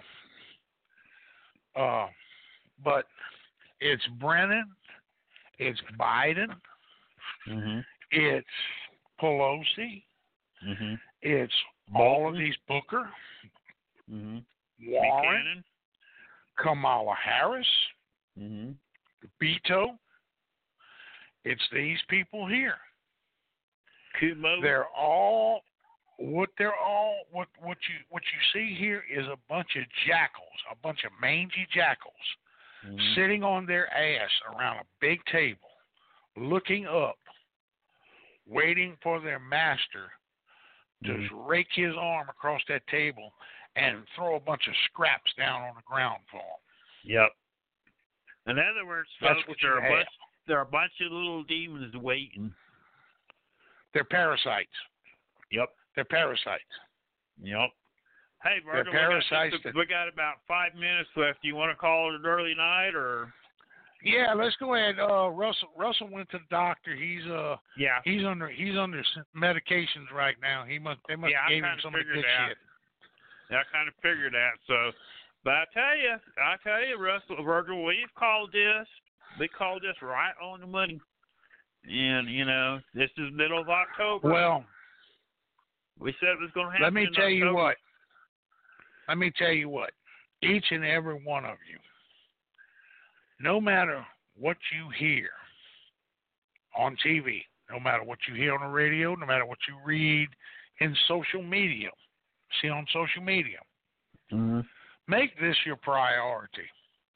Uh. But it's Brennan. It's Biden. Mm-hmm. It's Pelosi. Mm-hmm. It's all of these Booker, Mm-hmm. Warren, Buchanan. Kamala Harris, Mm-hmm. Beto. It's these people here. Kumo. They're all what they're all what what you what you see here is a bunch of jackals, a bunch of mangy jackals Mm-hmm. sitting on their ass around a big table, looking up, waiting for their master to Mhm. rake his arm across that table and throw a bunch of scraps down on the ground for them. Yep. In other words, That's folks, what there you are a have. bunch, there are a bunch of little demons waiting. They're parasites. Yep. They're parasites. Yep. Hey, Virgil, we parasites got, that- we got about five minutes left. Do you want to call it an early night or? Yeah, let's go ahead. Uh, Russell Russell went to the doctor. He's uh Yeah. he's under he's under s- medications right now. He must they must Yeah, I have gave him kinda some of the figured good that. shit. Yeah, I kind of figured that. So, but I tell you, I tell you, Russell, Virgil, we've called this. We called this right on the money. And you know, this is middle of October. Well, we said it was going to happen. let me in tell you October. what. Let me tell you what. Each and every one of you no matter what you hear on T V, no matter what you hear on the radio, no matter what you read in social media, see on social media, Mm-hmm. make this your priority.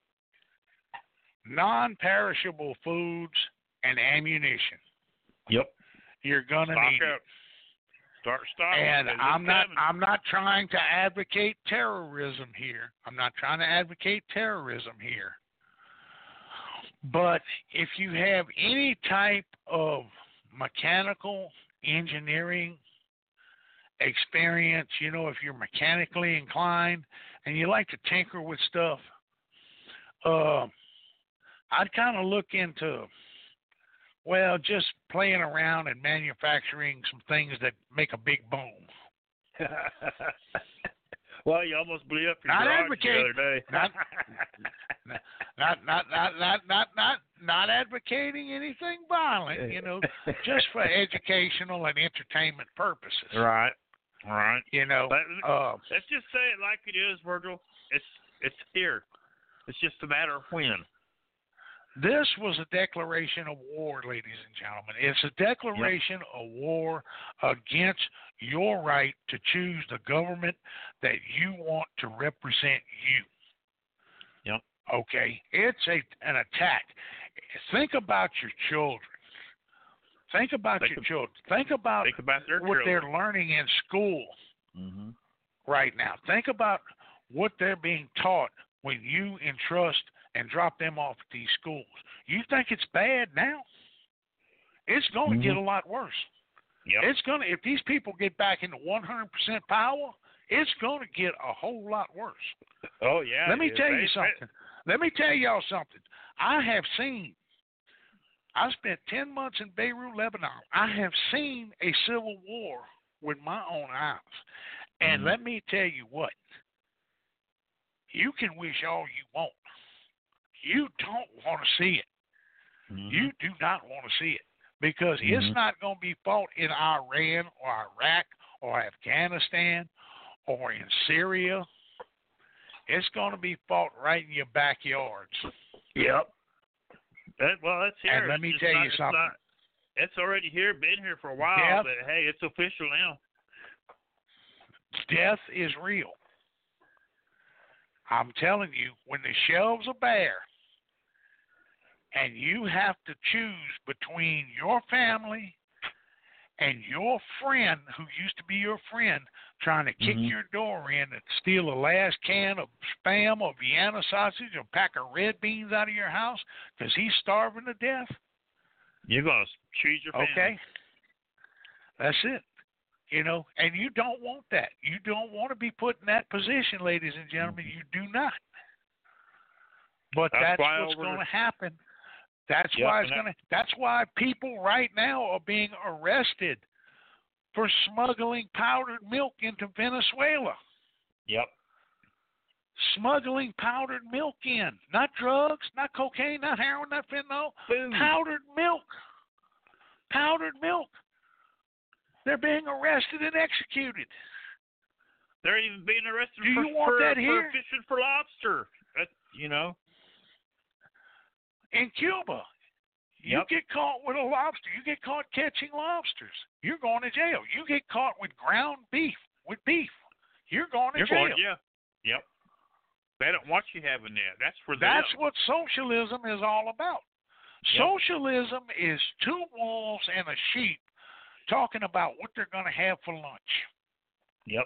Non-perishable foods and ammunition. Yep. You're gonna Stock need up. it. Start stocking. And because I'm it's not coming. I'm not trying to advocate terrorism here. I'm not trying to advocate terrorism here. But if you have any type of mechanical engineering experience, you know, if you're mechanically inclined and you like to tinker with stuff, uh, I'd kind of look into, well, just playing around and manufacturing some things that make a big boom. Well, you almost blew up your Not garage advocate. the other day. Not, not, not, not, not, not, not, not advocating anything violent, you know, just for educational and entertainment purposes. Right. Right. You know, But uh, let's just say it like it is, Virgil. It's it's here. It's just a matter of when. this was a declaration of war, ladies and gentlemen. It's a declaration yep. of war against your right to choose the government that you want to represent you. Yep. Okay? It's a an attack. Think about your children. Think about Think your of, children. Think about, think about their what children. they're learning in school Mm-hmm. right now. Think about what they're being taught when you entrust and drop them off at these schools. You think it's bad now? It's going to Mm-hmm. get a lot worse. Yep. It's going to, if these people get back into one hundred percent power, it's going to get a whole lot worse. Oh yeah. Let me it is. tell They- you something. Let me tell y'all something. I have seen, I spent ten months in Beirut, Lebanon. I have seen a civil war with my own eyes. And Mhm. let me tell you what, you can wish all you want. You don't want to see it. Mm-hmm. You do not want to see it because it's Mhm. not going to be fought in Iran or Iraq or Afghanistan or in Syria. It's going to be fought right in your backyards. Yep. That, well, that's here. And let It's me just tell not, you it's something. Not, it's already here, been here for a while, Death- but hey, it's official now. Death is real. I'm telling you, when the shelves are bare and you have to choose between your family and your friend who used to be your friend trying to kick Mhm. your door in and steal the last can of Spam or Vienna sausage or pack of red beans out of your house because he's starving to death, You're gonna choose your family. okay? That's it. You know, and you don't want that. You don't want to be put in that position, ladies and gentlemen. You do not. But That's that's, why what's over going the- to happen. That's Yep, why it's and that- going to. That's why people right now are being arrested for smuggling powdered milk into Venezuela. Yep. Smuggling powdered milk in, not drugs, not cocaine, not heroin, not fentanyl. Boom. Powdered milk. Powdered milk. They're being arrested and executed. They're even being arrested Do for, you want for, that for here? fishing for lobster. That, you know. In Cuba, you Yep. get caught with a lobster. You get caught catching lobsters. You're going to jail. You get caught with ground beef, with beef. You're going to You're jail. going, yeah. Yep. They don't want you having that. That's for them. That's what socialism is all about. Yep. Socialism is two wolves and a sheep talking about what they're going to have for lunch. Yep.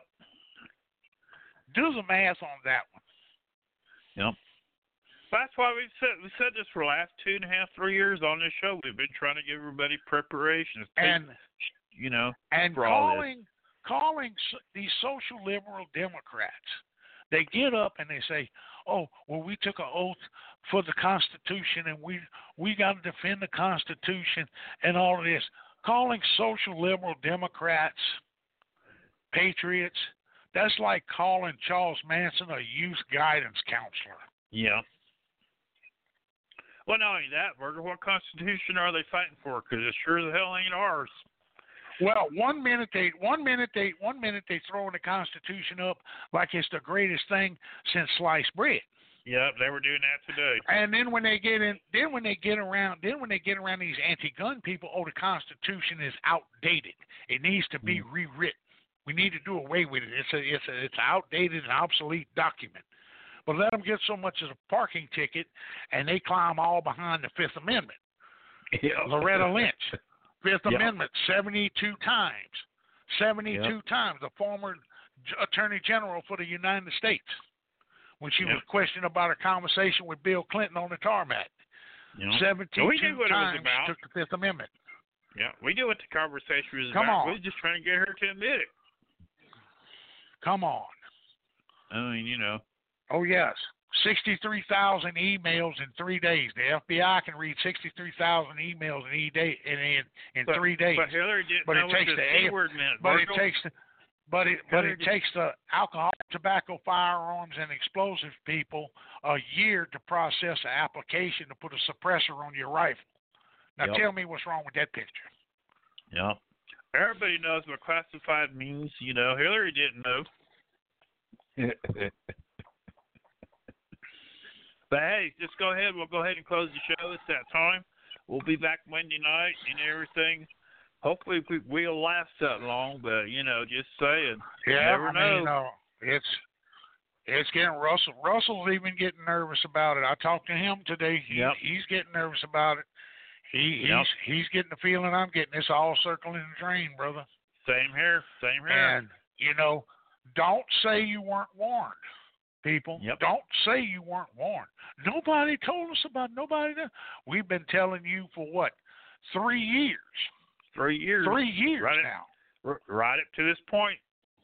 Do the math on that one. Yep. That's why we've said we said this for the last two and a half, three years on this show. We've been trying to give everybody preparations. And you know, and for all this. calling calling so- these social liberal Democrats, they get up and they say, "Oh, well, we took an oath for the Constitution, and we we got to defend the Constitution and all of this." Calling social liberal Democrats patriots, that's like calling Charles Manson a youth guidance counselor. Yeah. Well, not only that, Virgil, what Constitution are they fighting for? Because it sure the hell ain't ours. Well, one minute they one minute they one minute they throwing the Constitution up like it's the greatest thing since sliced bread. Yep, they were doing that today. And then when they get in, then when they get around, then when they get around these anti-gun people, oh, the Constitution is outdated. It needs to be Mm. rewritten. We need to do away with it. It's a, it's a, it's an outdated and obsolete document. But let them get so much as a parking ticket, and they climb all behind the Fifth Amendment. Yeah. Loretta Lynch, Fifth Yep. Amendment, seventy-two times, seventy-two Yep. times. The former J- Attorney General for the United States, when she Yep. was questioned about her conversation with Bill Clinton on the tarmac. You know? seventy-two we knew what it was times about. took the Fifth Amendment. Yeah, we knew what the conversation was Come about. on. We were just trying to get her to admit it. Come on. I mean, you know. Oh, yes. sixty-three thousand emails in three days. The F B I can read sixty-three thousand emails in, e day, in, in, in But, three days. But Hillary didn't But know it what takes the the C A- word meant. But it Virgil. takes the, but it but Hillary it did- takes the alcohol, tobacco, firearms, and explosive people a year to process an application to put a suppressor on your rifle. Now Yep. tell me what's wrong with that picture. Yeah. Everybody knows what classified means. You know, Hillary didn't know. But hey, just go ahead. We'll go ahead and close the show. It's that time. We'll be back Monday night and everything. Hopefully we, we'll last that long, but you know, just saying. You Yeah, never I know. mean, uh, it's it's getting Russell. Russell's even getting nervous about it. I talked to him today. He, Yep. He's getting nervous about it. He Yep. he's he's getting the feeling I'm getting. It's all circling the drain, brother. Same here. Same here. And you know, don't say you weren't warned, people. Yep. Don't say you weren't warned. Nobody told us about nobody. Knew. We've been telling you for what, three years? Three years. Three years Right. now. R- right up to this point.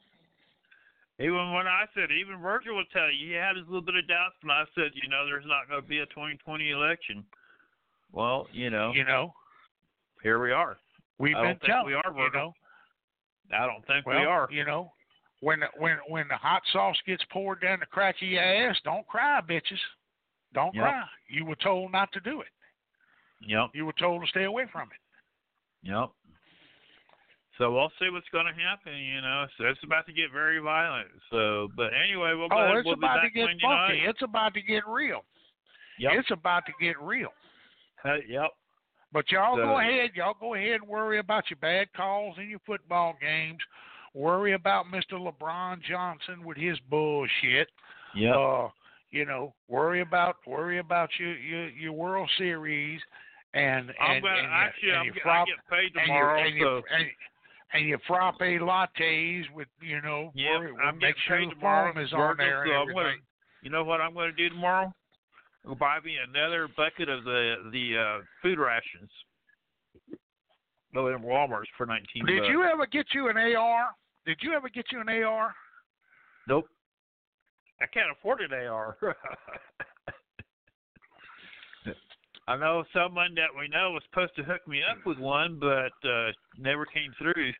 Even when I said, even Virgil would tell you, he had his little bit of doubts, and I said, you know, there's not going to be a twenty twenty election. Well, you know, You know, here we are. we've I been don't think telling we are, you Virgil. know. I don't think Well, we are. you know, when when when the hot sauce gets poured down the crack of your ass, don't cry, bitches. Don't Yep. cry. You were told not to do it. Yep. You were told to stay away from it. Yep. So we'll see what's going to happen. You know, so it's about to get very violent. So, but anyway, we'll go Oh, ahead. it's We'll be about to back get Monday funky. night. It's about to get real. Yep. It's about to get real. Hey, yep. But y'all So- go ahead. Y'all go ahead and worry about your bad calls in your football games. Worry about Mister LeBron Johnson with his bullshit. Yep. Uh, you know, worry about worry about your your, your World Series and I'm and, gonna and, your- actually. and I'm your get, I frop, get paid and your tomorrow. and so your, and, and your frappe lattes with you know. Yep, worry, I'm make getting sure paid the tomorrow, foam is on Virgil, there and so I'm gonna- everything. you know what I'm going to do tomorrow? I'll buy me another bucket of the the uh, food rations. Go in Walmart's for nineteen. Did bucks. you ever get you an A R? Did you ever get you an A R? Nope. I can't afford an A R. I know someone that we know was supposed to hook me up with one, but uh, never came through.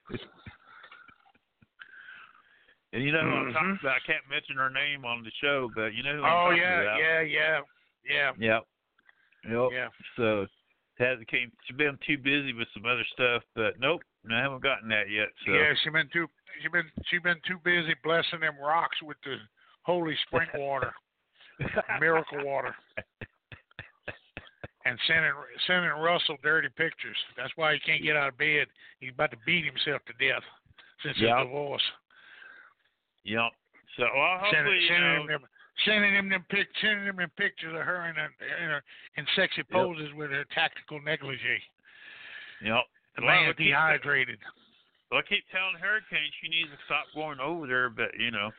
And you know who I'm talking Mhm. about. I can't mention her name on the show, but you know who I'm Oh talking yeah, about. yeah, yeah, yeah, Yep. Yep. yeah. So hasn't came. She's been too busy with some other stuff, but nope, I haven't gotten that yet. So Yeah, she been too she been she been too busy blessing them rocks with the holy spring water, miracle water, and sending sending Russell dirty pictures. That's why he can't get out of bed. He's about to beat himself to death since Yep. his divorce. Yep. So well, hopefully Sending, you sending know. him them sending him them pic, sending him them pictures of her in a, in, a, in sexy poses with her tactical negligee. Yep. The Well, man we'll keep- dehydrated. Well, I keep telling Hurricane she needs to stop going over there, but you know.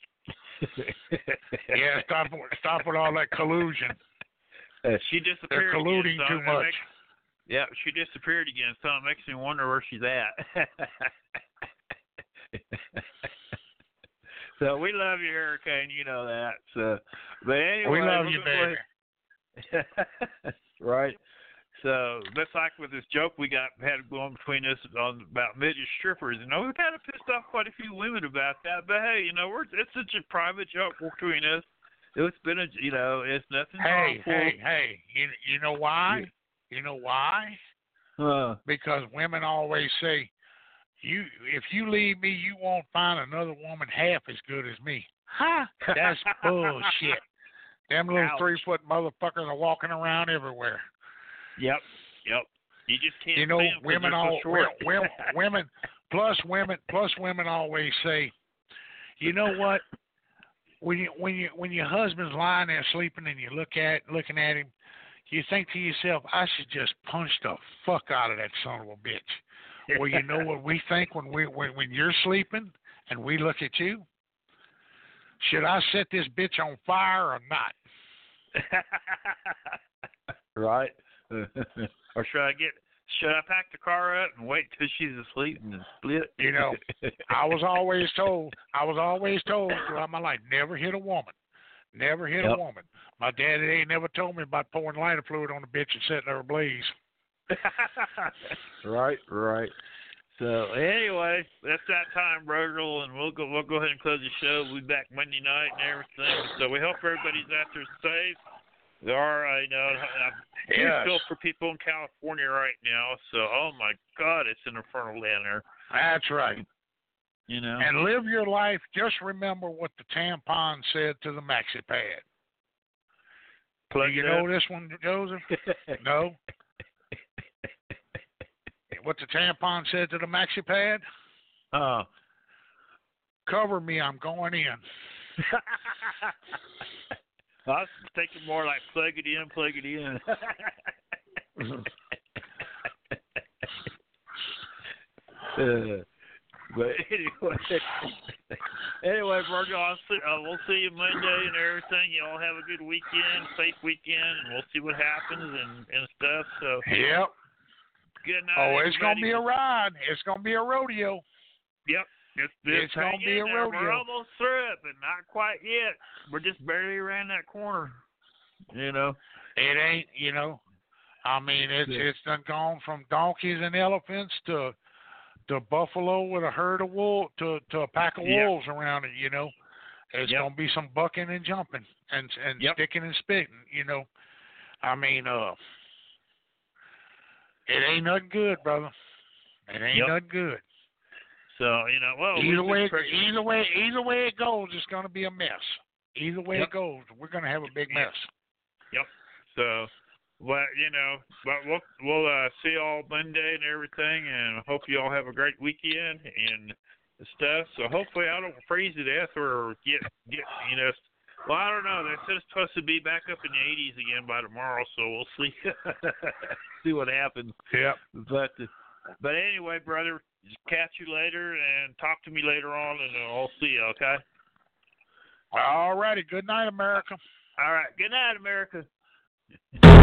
Yeah, stop stop with all that collusion. Uh, she disappeared. They're colluding again, so too it much. Makes, yeah, she disappeared again, so it makes me wonder where she's at. So we love you, Hurricane. You know that. So, but anyway, We love we're you, gonna go baby. ahead- right. So that's like with this joke we got had going between us on about midget strippers. You know, we've kind of pissed off quite a few women about that. But hey, you know, we're it's such a private joke between us. It's been a, you know, it's nothing Hey, harmful. hey, hey! You you know why? You know why? Uh, Because women always say, "You if you leave me, you won't find another woman half as good as me." Ha! That's bullshit. Them little Ouch. three foot motherfuckers are walking around everywhere. Yep, yep. You just can't. You know, see 'em 'cause women they're so all short. women, women plus women plus women always say, you know what? When you when you when your husband's lying there sleeping and you look at looking at him, you think to yourself, I should just punch the fuck out of that son of a bitch. Well, you know what we think when we when, when you're sleeping and we look at you? Should I set this bitch on fire or not? Right. Or should I get? Should I pack the car up and wait till she's asleep and then split? You know, I was always told, I was always told throughout my life, never hit a woman. Never hit Yep. a woman. My daddy ain't never told me about pouring lighter fluid on the bitch and setting her ablaze. Right, right. So anyway, that's that time, Virgil, and we'll go. We'll go ahead and close the show. We'll be back Monday night and everything. So we hope everybody's out there safe. There are, I know, I do Yes. feel for people in California right now. So, oh my God, it's an infernal down there. That's right. You know. And live your life. Just remember what the tampon said to the maxi pad. Plug Do you it know up. this one, Joseph? No. What the tampon said to the maxi pad? Oh. Cover me, I'm going in. I was thinking more like plug it in, plug it in. uh, but anyway, anyway, Virgil, I'll see, uh, we'll see you Monday and everything. You all have a good weekend, safe weekend, and we'll see what happens and, and stuff. So, Yep. good night. Oh, it's going to be a everybody. ride. It's going to be a rodeo. Yep. It's, It's gonna hang be in a there. rodeo. We're almost through it, but not quite yet. We're just barely around that corner. You know. It ain't, you know, I mean, it's Yeah. it's done gone from donkeys and elephants to to buffalo with a herd of wolves to to a pack of Yep. wolves around it. You know, it's Yep. gonna be some bucking and jumping and and Yep. sticking and spitting. You know, I mean, uh, it ain't nothing good, brother. It ain't Yep. nothing good. So you know, well, Either we've way, been pretty- either way, either way it goes, it's gonna be a mess. Either way Yep. it goes, we're gonna have a big mess. Yep. So, well, you know, but we'll we'll uh, see you all Monday and everything, and hope you all have a great weekend and stuff. So hopefully I don't freeze to death or get get you know. Well, I don't know. They said it's supposed to be back up in the eighties again by tomorrow, so we'll see see what happens. Yep. But but anyway, brother, just catch you later and talk to me later on, and I'll see you. Okay. All righty. Good night, America. All right. Good night, America.